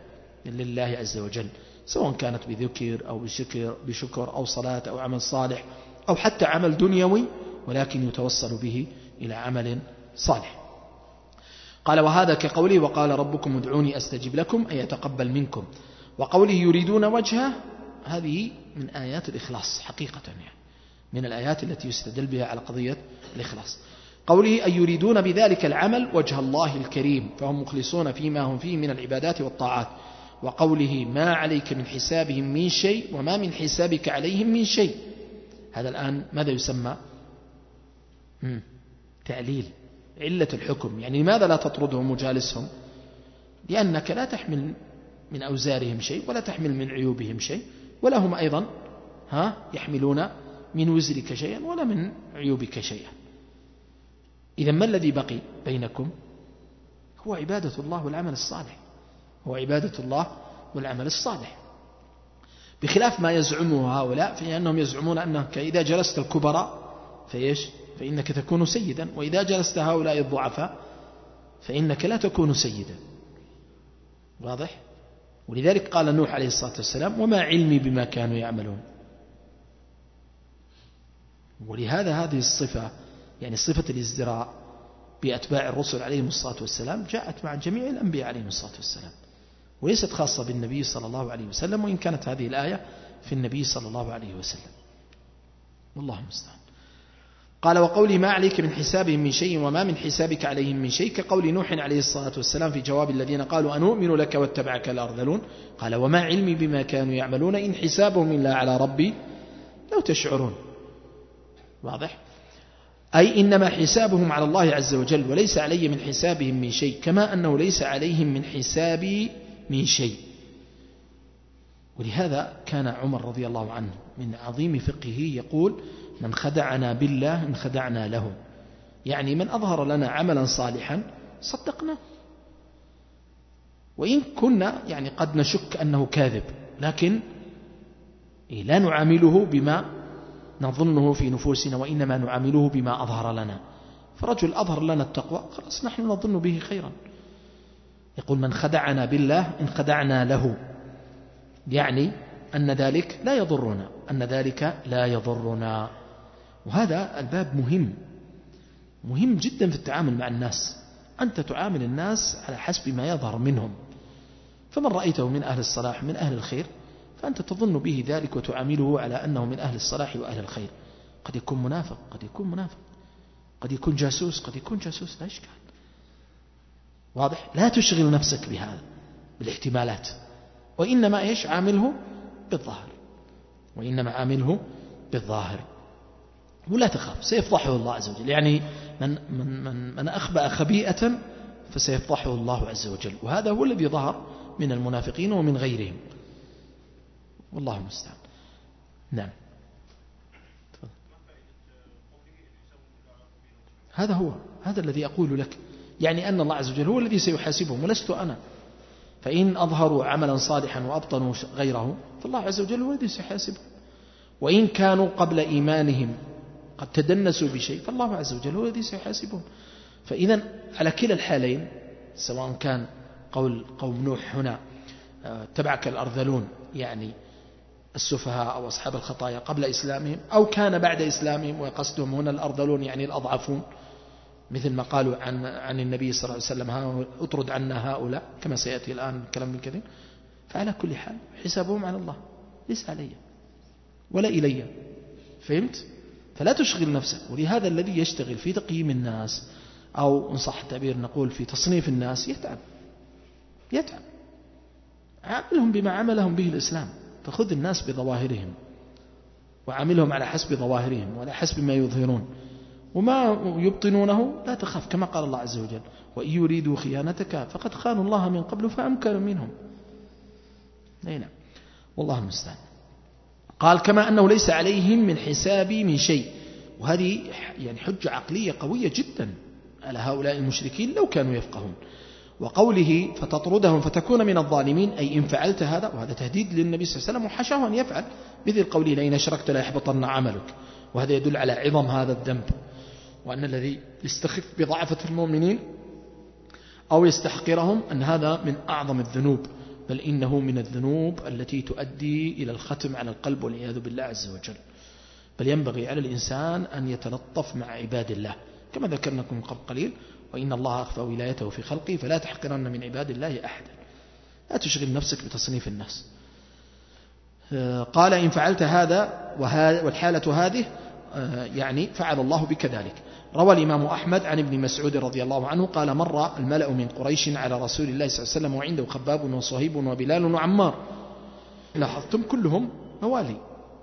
لله عز وجل، سواء كانت بذكر أو بشكر, بشكر أو صلاة أو عمل صالح أو حتى عمل دنيوي، ولكن يتوصل به إلى عمل صالح. قال وهذا كقوله وقال ربكم ادعوني أستجب لكم، أي يتقبل منكم. وقوله يريدون وجهه، هذه من آيات الإخلاص حقيقة، يعني من الآيات التي يستدل بها على قضية الإخلاص. قوله أن يريدون بذلك العمل وجه الله الكريم، فهم مخلصون فيما هم فيه من العبادات والطاعات. وقوله ما عليك من حسابهم من شيء وما من حسابك عليهم من شيء، هذا الآن ماذا يسمى؟ مم. تعليل، علة الحكم. يعني لماذا لا تطردهم وجالسهم؟ لأنك لا تحمل من أوزارهم شيء ولا تحمل من عيوبهم شيء، ولا هم أيضا ها يحملون من وزرك شيئا ولا من عيوبك شيئا. إذا ما الذي بقي بينكم؟ هو عبادة الله والعمل الصالح، هو عبادة الله والعمل الصالح، بخلاف ما يزعمه هؤلاء، فإنهم يزعمون أنك إذا جلست الكبراء فإيش؟ فإنك تكون سيدا، وإذا جلست هؤلاء الضعفاء فإنك لا تكون سيدا. واضح؟ ولذلك قال نوح عليه الصلاة والسلام وما علمي بما كانوا يعملون. ولهذا هذه الصفة، يعني صفة الازدراء بأتباع الرسل عليهم الصلاة والسلام، جاءت مع جميع الأنبياء عليهم الصلاة والسلام، وليست خاصة بالنبي صلى الله عليه وسلم، وإن كانت هذه الآية في النبي صلى الله عليه وسلم. والله المستعان. قال وقولي ما عليك من حسابهم من شيء وما من حسابك عليهم من شيء، كقول نوح عليه الصلاة والسلام في جواب الذين قالوا أنؤمن لك واتبعك الأرذلون، قال وما علمي بما كانوا يعملون إن حسابهم إلا على ربي لو تشعرون. واضح؟ أي إنما حسابهم على الله عز وجل، وليس علي من حسابهم من شيء، كما أنه ليس عليهم من حسابي من شيء. ولهذا كان عمر رضي الله عنه من عظيم فقهه يقول من خدعنا بالله إن خدعنا له، يعني من أظهر لنا عملا صالحا صدقنا، وإن كنا يعني قد نشك أنه كاذب، لكن لا نعامله بما نظنه في نفوسنا، وإنما نعامله بما أظهر لنا. فرجل أظهر لنا التقوى خلاص نحن نظن به خيرا. يقول من خدعنا بالله إن خدعنا له، يعني أن ذلك لا يضرنا، أن ذلك لا يضرنا. وهذا الباب مهم مهم جدا في التعامل مع الناس. أنت تعامل الناس على حسب ما يظهر منهم، فمن رأيته من أهل الصلاح من أهل الخير فأنت تظن به ذلك وتعامله على أنه من أهل الصلاح وأهل الخير. قد يكون منافق، قد يكون منافق، قد يكون جاسوس، قد يكون جاسوس، لا إشكال. واضح؟ لا تشغل نفسك بهذا بالاحتمالات، وإنما إيش عامله بالظاهر، وإنما عامله بالظاهر، ولا تخاف سيفضحه الله عز وجل. يعني من, من, من, من أخبأ خبيئة فسيفضحه الله عز وجل، وهذا هو الذي ظهر من المنافقين ومن غيرهم، والله المستعان. نعم. هذا هو هذا الذي أقول لك، يعني أن الله عز وجل هو الذي سيحاسبهم ولست أنا. فإن أظهروا عملا صالحا وأبطنوا غيره فالله عز وجل هو الذي سيحاسبهم، وإن كانوا قبل إيمانهم قد تدنسوا بشيء فالله عز وجل هو الذي سيحاسبهم. فإذا على كلا الحالين، سواء كان قول قوم نوح هنا تبعك الأرذلون يعني السفهاء أو أصحاب الخطايا قبل إسلامهم، أو كان بعد إسلامهم وقصدهم هنا الأرذلون يعني الأضعفون، مثل ما قالوا عن عن النبي صلى الله عليه وسلم ها اطرد عنا هؤلاء، كما سيأتي الآن كلام من كثير. فعلى كل حال حسابهم على الله، ليس علي ولا إلي. فهمت؟ فلا تشغل نفسك. ولهذا الذي يشتغل في تقييم الناس، أو إن صح التعبير نقول في تصنيف الناس، يتعب يتعب. عاملهم بما عملهم به الإسلام، فخذ الناس بظواهرهم وعاملهم على حسب ظواهرهم وعلى حسب ما يظهرون، وما يبطنونه لا تخاف، كما قال الله عز وجل وإن يريدوا خيانتك فقد خانوا الله من قبل فأمكن منهم. نعم، والله المستعان. قال كما أنه ليس عليهم من حسابي من شيء، وهذه يعني حجة عقلية قوية جدا على هؤلاء المشركين لو كانوا يفقهون. وقوله فتطردهم فتكون من الظالمين، أي إن فعلت هذا، وهذا تهديد للنبي صلى الله عليه وسلم وحشاه أن يفعل، مثل قوله لئن أشركت لا يحبطن عملك، وهذا يدل على عظم هذا الذنب، وأن الذي يستخف بضعفة المؤمنين أو يستحقرهم أن هذا من أعظم الذنوب، بل إنه من الذنوب التي تؤدي إلى الختم على القلب والعياذ بالله عز وجل. بل ينبغي على الإنسان أن يتلطف مع عباد الله كما ذكرنا لكم قبل قليل: وإن الله أخفى ولايته في خلقه فلا تحقرن من عباد الله أحدا. لا تشغل نفسك بتصنيف الناس. قال: إن فعلت هذا والحالة هذه يعني فعل الله بك ذلك. روى الإمام أحمد عن ابن مسعود رضي الله عنه قال: مر الملأ من قريش على رسول الله صلى الله عليه وسلم وعنده خباب وصهيب وبلال وعمار، لاحظتم كلهم موالي،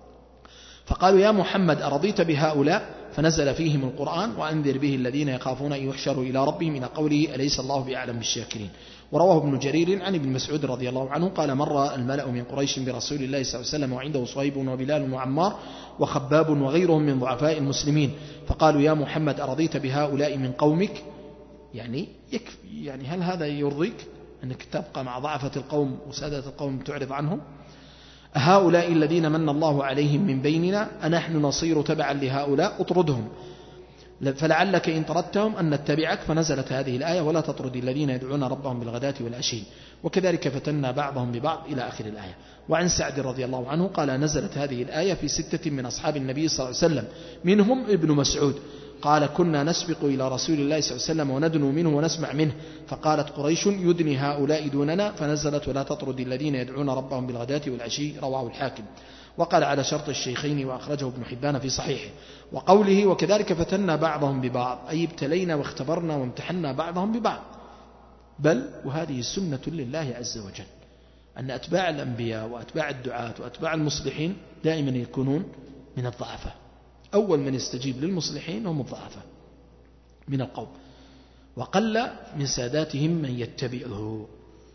فقالوا: يا محمد أرضيت بهؤلاء؟ فنزل فيهم القرآن: وأنذر به الذين يخافون أن يحشروا إلى ربهم إلى قوله: أليس الله بأعلم بالشاكرين. ورواه ابن جرير عن ابن مسعود رضي الله عنه قال: مر الملأ من قريش برسول الله صلى الله عليه وسلم وعنده صهيب وبلال وعمار وخباب وغيرهم من ضعفاء المسلمين، فقالوا: يا محمد أرضيت بهؤلاء من قومك؟ يعني يكفي، يعني هل هذا يرضيك أنك تبقى مع ضعفة القوم وسادة القوم تعرض عنهم؟ هؤلاء الذين من الله عليهم من بيننا أنحن نصير تبعا لهؤلاء؟ اطردهم، فلعلك إن طردتهم أن نتبعك. فنزلت هذه الآية: ولا تطرد الذين يدعون ربهم بالغداة والعشي وكذلك فتنا بعضهم ببعض إلى آخر الآية. وعن سعد رضي الله عنه قال: نزلت هذه الآية في ستة من أصحاب النبي صلى الله عليه وسلم منهم ابن مسعود قال: كنا نسبق إلى رسول الله صلى الله عليه وسلم وندنو منه ونسمع منه، فقالت قريش: يدني هؤلاء دوننا، فنزلت: ولا تطرد الذين يدعون ربهم بالغداة والعشي. رواه الحاكم. وقال على شرط الشيخين وأخرجه ابن حبان في صحيحه. وقوله: وكذلك فتنا بعضهم ببعض، أي ابتلينا واختبرنا وامتحنا بعضهم ببعض. بل وهذه سنة لله عز وجل، أن أتباع الأنبياء وأتباع الدعاة وأتباع المصلحين دائما يكونون من الضعفاء. أول من يستجيب للمصلحين هم الضعفاء من القوم، وقل من ساداتهم من يتبعه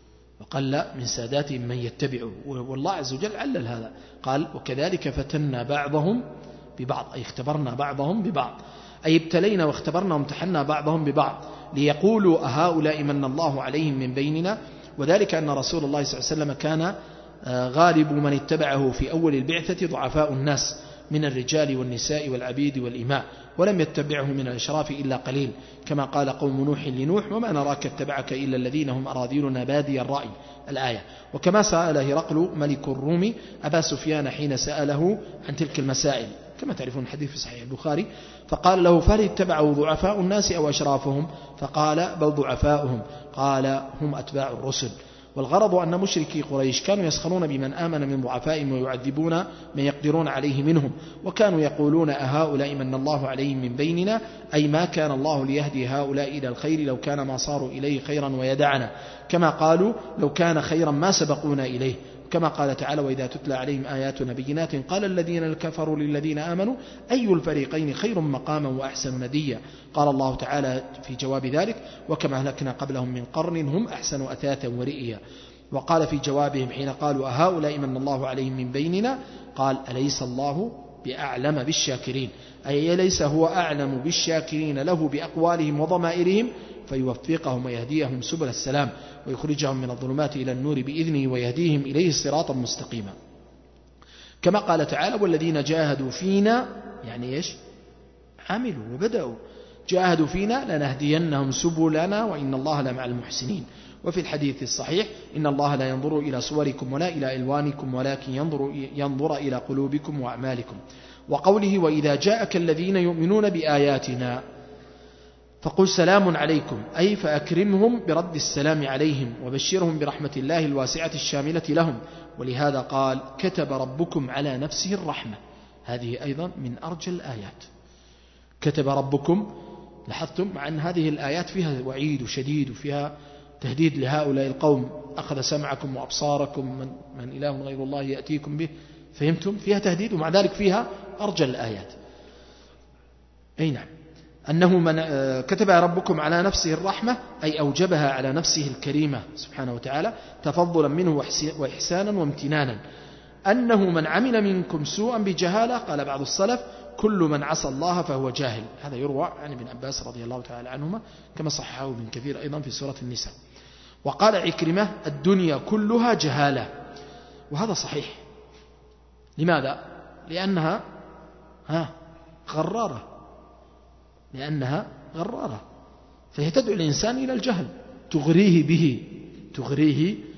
وقل من ساداتهم من يتبعه والله عز وجل علل هذا، قال: وكذلك فتنا بعضهم ببعض، أي اختبرنا بعضهم ببعض، أي ابتلينا واختبرنا وامتحنا بعضهم ببعض، ليقولوا: أهؤلاء من الله عليهم من بيننا. وذلك أن رسول الله صلى الله عليه وسلم كان غالب من اتبعه في أول البعثة ضعفاء الناس من الرجال والنساء والعبيد والإماء، ولم يتبعه من الأشراف إلا قليل، كما قال قوم نوح لنوح: وما نراك اتبعك إلا الذين هم أراذلنا بادي الرأي، الآية. وكما سأل هرقل ملك الروم أبا سفيان حين سأله عن تلك المسائل، كما تعرفون الحديث في صحيح البخاري، فقال له: فهل اتبعوا ضعفاء الناس أو أشرافهم؟ فقال: بل ضعفاؤهم. قال: هم أتباع الرسل. والغرض أن مشركي قريش كانوا يسخرون بمن آمن من ضعفائهم ويعذبون من يقدرون عليه منهم، وكانوا يقولون: أهؤلاء من الله عليهم من بيننا، أي ما كان الله ليهدي هؤلاء إلى الخير لو كان ما صاروا إليه خيرا ويدعنا، كما قالوا: لو كان خيرا ما سبقونا إليه. كما قال تعالى: وإذا تتلى عليهم آياتنا بينات قال الذين كفروا للذين آمنوا أي الفريقين خير مقاما وأحسن نديا. قال الله تعالى في جواب ذلك: وكما أهلكنا قبلهم من قرن هم أحسن أثاثا ورئيا. وقال في جوابهم حين قالوا: أهؤلاء من الله عليهم من بيننا، قال: أليس الله بأعلم بالشاكرين، أي ليس هو أعلم بالشاكرين له بأقوالهم وضمائرهم، فيوفقهم ويهديهم سبل السلام ويخرجهم من الظلمات إلى النور بإذنه ويهديهم إليه صراطا مستقيما. كما قال تعالى: والذين جاهدوا فينا، يعني إيش؟ عملوا وبدأوا، جاهدوا فينا لنهدينهم سبلنا وإن الله لمع المحسنين. وفي الحديث الصحيح: إن الله لا ينظر إلى صوركم ولا إلى ألوانكم ولكن ينظر, ينظر إلى قلوبكم وأعمالكم. وقوله: وإذا جاءك الذين يؤمنون بآياتنا فقل سلام عليكم، أي فأكرمهم برد السلام عليهم وبشرهم برحمة الله الواسعة الشاملة لهم. ولهذا قال: كتب ربكم على نفسه الرحمة. هذه أيضا من أرجى الآيات. كتب ربكم، لاحظتم مع أن هذه الآيات فيها وعيد شديد وفيها تهديد لهؤلاء القوم: أخذ سمعكم وأبصاركم من, من إله غير الله يأتيكم به. فهمتم؟ فيها تهديد ومع ذلك فيها أرجى الآيات. أي نعم، أنه من كتب ربكم على نفسه الرحمة، أي أوجبها على نفسه الكريمة سبحانه وتعالى تفضلا منه وإحسانا وامتنانا. أنه من عمل منكم سوءا بجهالة، قال بعض السلف: كل من عصى الله فهو جاهل. هذا يروى عن ابن عباس رضي الله تعالى عنهما، كما صححه ابن كثير أيضا في سورة النساء. وقال عكرمة: الدنيا كلها جهالة. وهذا صحيح. لماذا؟ لأنها ها غرارة لأنها غرارة فهي تدعو الإنسان إلى الجهل، تغريه به تغريه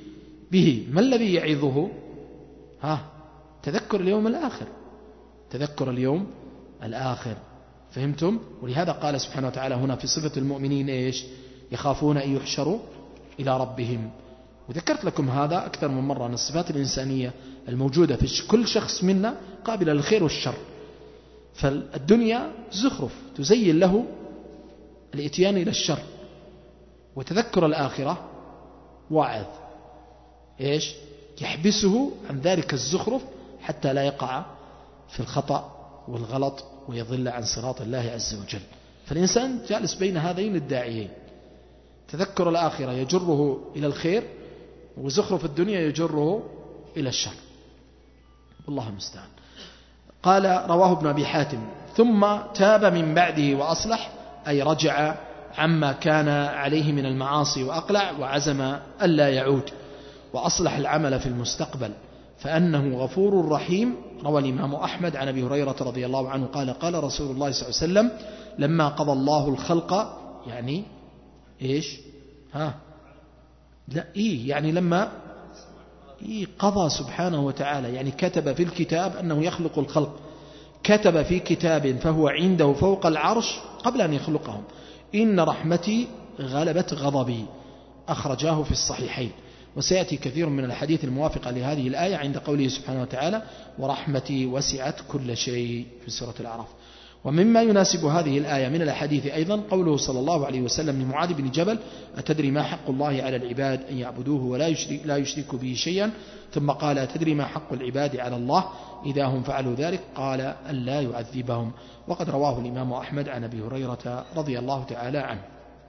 به. ما الذي يعظه؟ ها تذكر اليوم الآخر، تذكر اليوم الآخر. فهمتم؟ ولهذا قال سبحانه وتعالى هنا في صفة المؤمنين إيش؟ يخافون أن يحشروا إلى ربهم. وذكرت لكم هذا أكثر من مرة، أن الصفات الإنسانية الموجودة في كل شخص منا قابلة للخير والشر. فالدنيا زخرف تزين له الاتيان إلى الشر، وتذكر الآخرة واعظ إيش؟ يحبسه عن ذلك الزخرف حتى لا يقع في الخطأ والغلط ويضل عن صراط الله عز وجل. فالإنسان جالس بين هذين الداعيين، تذكر الآخرة يجره إلى الخير، وزخرف الدنيا يجره إلى الشر، والله المستعان. قال رواه ابن أبي حاتم: ثم تاب من بعده وأصلح، أي رجع عما كان عليه من المعاصي وأقلع، وعزم ألا يعود، وأصلح العمل في المستقبل، فأنه غفور رحيم. روى الإمام أحمد عن أبي هريرة رضي الله عنه قال: قال رسول الله صلى الله عليه وسلم: لما قضى الله الخلق، يعني إيش؟ ها لا إيه يعني لما إيه قضى سبحانه وتعالى، يعني كتب في الكتاب أنه يخلق الخلق، كتب في كتاب فهو عنده فوق العرش قبل أن يخلقهم: إن رحمتي غلبت غضبي. أخرجاه في الصحيحين. وسيأتي كثير من الحديث الموافقة لهذه الآية عند قوله سبحانه وتعالى: ورحمتي وسعت كل شيء، في سورة الأعراف. ومما يناسب هذه الآية من الحديث أيضا قوله صلى الله عليه وسلم لمعاذ بن جبل: أتدري ما حق الله على العباد؟ أن يعبدوه ولا يشرك لا يشركوا به شيئا. ثم قال: أتدري ما حق العباد على الله إذا هم فعلوا ذلك؟ قال: ألا يعذبهم. وقد رواه الإمام أحمد عن أبي هريرة رضي الله تعالى عنه.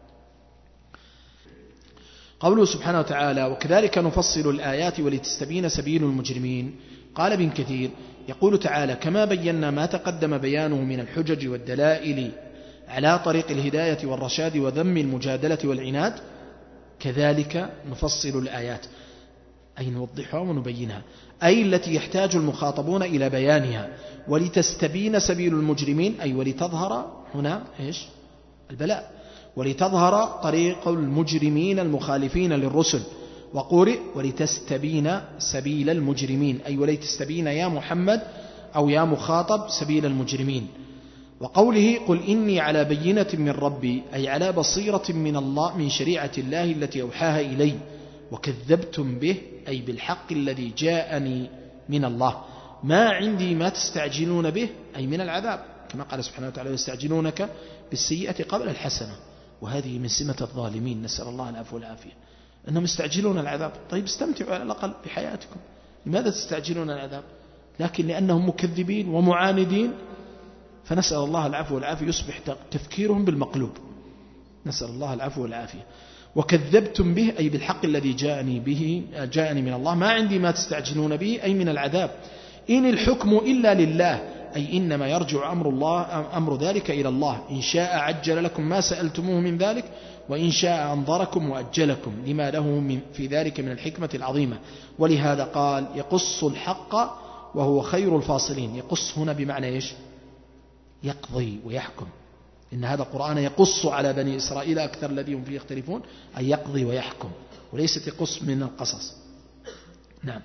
قوله سبحانه وتعالى: وكذلك نفصل الآيات ولتستبين سبيل المجرمين. قال ابن كثير: يقول تعالى: كما بينا ما تقدم بيانه من الحجج والدلائل على طريق الهداية والرشاد وذم المجادلة والعناد، كذلك نفصل الآيات، أي نوضحها ونبينها، أي التي يحتاج المخاطبون إلى بيانها، ولتستبين سبيل المجرمين، أي ولتظهر هنا إيش؟ البلاء، ولتظهر طريق المجرمين المخالفين للرسل. وقرئ: ولتستبين سبيل المجرمين، أي ولتستبين يا محمد أو يا مخاطب سبيل المجرمين. وقوله: قل إني على بينة من ربي، أي على بصيرة من الله من شريعة الله التي أوحاها إلي، وكذبتم به، أي بالحق الذي جاءني من الله، ما عندي ما تستعجلون به، أي من العذاب، كما قال سبحانه وتعالى: يستعجلونك بالسيئة قبل الحسنة. وهذه من سمة الظالمين، نسأل الله العفو والعافية، أنهم يستعجلون العذاب. طيب استمتعوا على الأقل بحياتكم، لماذا تستعجلون العذاب؟ لكن لأنهم مكذبين ومعاندين، فنسأل الله العفو والعافية، يصبح تفكيرهم بالمقلوب، نسأل الله العفو والعافية. وكذبتم به، أي بالحق الذي جاءني به جاءني من الله، ما عندي ما تستعجلون به، أي من العذاب. إن الحكم إلا لله، أي إنما يرجع أمر الله أمر ذلك إلى الله، إن شاء عجل لكم ما سألتموه من ذلك، وإن شاء أنظركم وأجلكم لما له من في ذلك من الحكمة العظيمة. ولهذا قال: يقص الحق وهو خير الفاصلين. يقص هنا بمعنى إيش؟ يقضي ويحكم. إن هذا القرآن يقص على بني إسرائيل أكثر الذي هم فيه يختلفون، أي يقضي ويحكم، وليست يقص من القصص. نعم،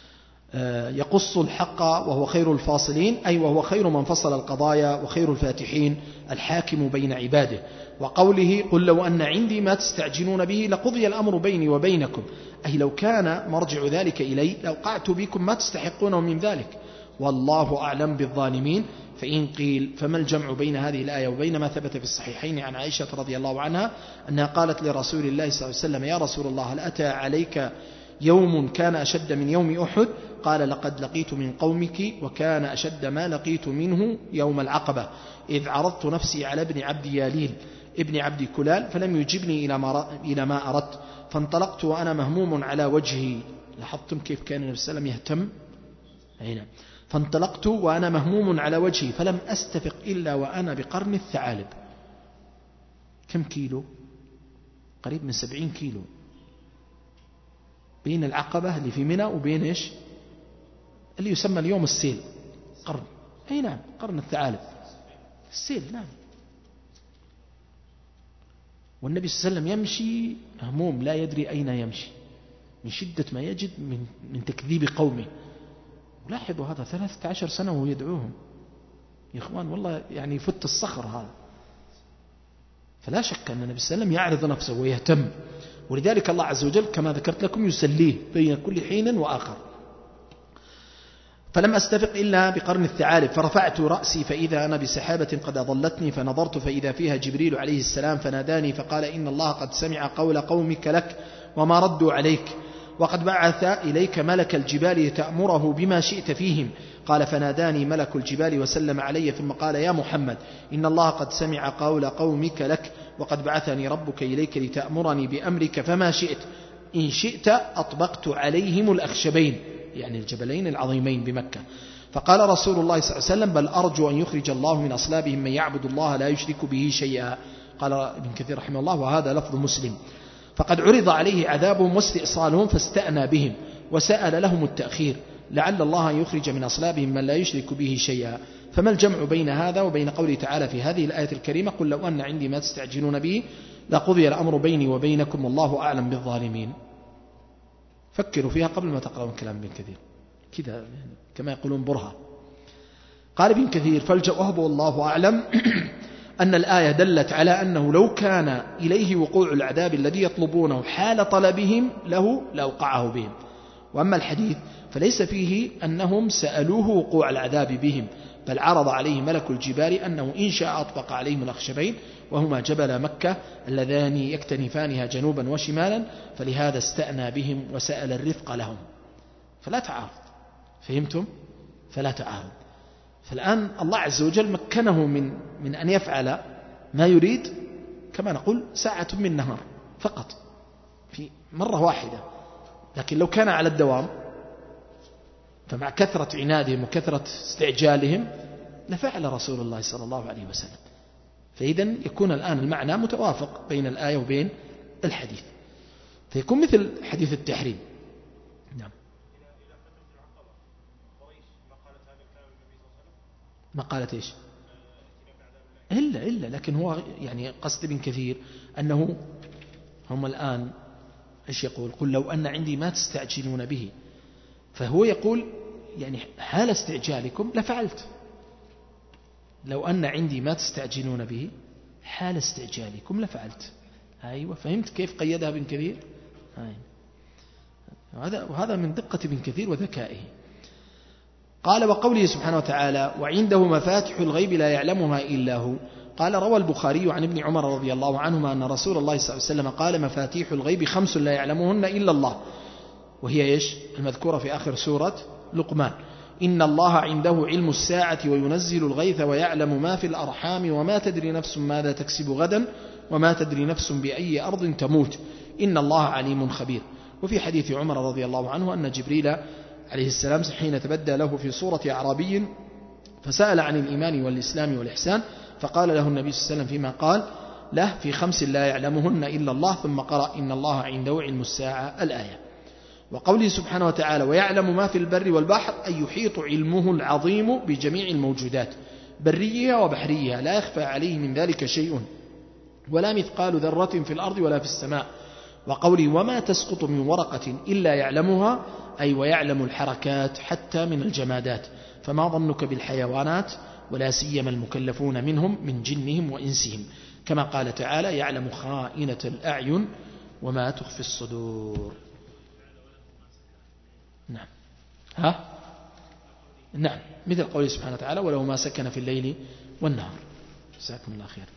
يقص الحق وهو خير الفاصلين، أي وهو خير من فصل القضايا وخير الفاتحين، الحاكم بين عباده. وقوله: قل لو أن عندي ما تستعجلون به لقضي الأمر بيني وبينكم، أي لو كان مرجع ذلك إلي لوقعت بكم ما تستحقونه من ذلك، والله أعلم بالظالمين. فإن قيل: فما الجمع بين هذه الآية وبين ما ثبت في الصحيحين عن عائشة رضي الله عنها أنها قالت لرسول الله صلى الله عليه وسلم: يا رسول الله، هل أتى عليك يوم كان أشد من يوم أحد؟ قال: لقد لقيت من قومك وكان أشد ما لقيت منه يوم العقبة، إذ عرضت نفسي على ابن عبد ياليل ابن عبد كلال فلم يجبني إلى ما أردت، فانطلقت وأنا مهموم على وجهي. لاحظتم كيف كان النبي صلى الله عليه وسلم يهتم؟ هنا فانطلقت وأنا مهموم على وجهي فلم أستفق إلا وأنا بقرن الثعالب. كم كيلو؟ قريب من سبعين كيلو بين العقبة اللي في منى وبين إيش اللي يسمى اليوم السيل، قرن. أي نعم، قرن الثعالب، السيل. نعم. والنبي صلى الله عليه وسلم يمشي مهموم لا يدري أين يمشي، من شدة ما يجد من, من تكذيب قومه. لاحظوا هذا ثلاثة عشر سنة وهو يدعوهم يا إخوان، والله يعني يفت الصخر هذا. فلا شك أن النبي صلى الله عليه وسلم يعرض نفسه ويهتم، ولذلك الله عز وجل كما ذكرت لكم يسليه بين كل حين وآخر. فلم أستفق إلا بقرن الثعالب، فرفعت رأسي فإذا أنا بسحابة قد أضلتني، فنظرت فإذا فيها جبريل عليه السلام فناداني فقال إن الله قد سمع قول قومك لك وما ردوا عليك، وقد بعث إليك ملك الجبال تأمره بما شئت فيهم. قال فناداني ملك الجبال وسلم علي ثم قال يا محمد إن الله قد سمع قول قومك لك وقد بعثني ربك إليك لتأمرني بأمرك فما شئت، إن شئت أطبقت عليهم الأخشبين، يعني الجبلين العظيمين بمكة. فقال رسول الله صلى الله عليه وسلم بل أرجو أن يخرج الله من أصلابهم من يعبد الله لا يشرك به شيئا. قال ابن كثير رحمه الله وهذا لفظ مسلم. فقد عرض عليه عذابهم واستئصالهم فاستأنى بهم وسأل لهم التأخير لعل الله أن يخرج من أصلابهم من لا يشرك به شيئا. فما الجمع بين هذا وبين قوله تعالى في هذه الآية الكريمة قل لو أن عندي ما تستعجلون به لقضي الأمر بيني وبينكم والله أعلم بالظالمين. فكروا فيها قبل ما تقرأون كلام ابن كثير كذا كما يقولون برهة. قال ابن كثير فالجواب والله أعلم أن الآية دلت على أنه لو كان إليه وقوع العذاب الذي يطلبونه حال طلبهم له لأوقعه بهم. وأما الحديث فليس فيه أنهم سألوه وقوع العذاب بهم، بل عرض عليه ملك الجبال أنه إن شاء أطبق عليهم الأخشبين وهما جبل مكة اللذان يكتنفانها جنوبا وشمالا، فلهذا استأنى بهم وسأل الرفق لهم. فلا تعارض، فهمتم؟ فلا تعارض. فالآن الله عز وجل مكنه من, من أن يفعل ما يريد كما نقول ساعة من نهار فقط في مرة واحدة، لكن لو كان على الدوام فمع كثرة عنادهم وكثرة استعجالهم لفعل رسول الله صلى الله عليه وسلم. فإذن يكون الآن المعنى متوافق بين الآية وبين الحديث، فيكون مثل حديث التحريم. نعم. ما قالت إيش إلا إلا لكن هو يعني قصد ابن كثير أنه هم الآن إيش يقول قل لو أن عندي ما تستعجلون به، فهو يقول يعني حال استعجالكم لفعلت، لو أن عندي ما تستعجلون به حال استعجالكم لفعلت. أيوة فهمت كيف قيدها ابن كثير؟ وهذا وهذا من دقة ابن كثير وذكائه. قال وقوله سبحانه وتعالى وعنده مفاتح الغيب لا يعلمها إلا هو. قال روى البخاري عن ابن عمر رضي الله عنهما أن رسول الله صلى الله عليه وسلم قال مفاتيح الغيب خمس لا يعلمهن إلا الله، وهي إيش المذكورة في آخر سورة لقمان. إن الله عنده علم الساعة وينزل الغيث ويعلم ما في الأرحام وما تدري نفس ماذا تكسب غدا وما تدري نفس بأي أرض تموت إن الله عليم خبير. وفي حديث عمر رضي الله عنه أن جبريل عليه السلام حين تبدى له في صورة أعرابي فسأل عن الإيمان والإسلام والإحسان فقال له النبي صلى الله عليه وسلم فيما قال له في خمس لا يعلمهن إلا الله، ثم قرأ إن الله عنده علم الساعة الآية. وقوله سبحانه وتعالى ويعلم ما في البر والبحر أي يحيط علمه العظيم بجميع الموجودات بريها وبحريها لا يخفى عليه من ذلك شيء ولا مثقال ذرة في الأرض ولا في السماء. وقوله وما تسقط من ورقة إلا يعلمها أي ويعلم الحركات حتى من الجمادات، فما ظنك بالحيوانات ولا سيما المكلفون منهم من جنهم وإنسهم، كما قال تعالى يعلم خائنة الأعين وما تخفي الصدور. نعم ها نعم مثل قوله سبحانه وتعالى وله ما سكن في الليل والنهار. جزاكم الله خير.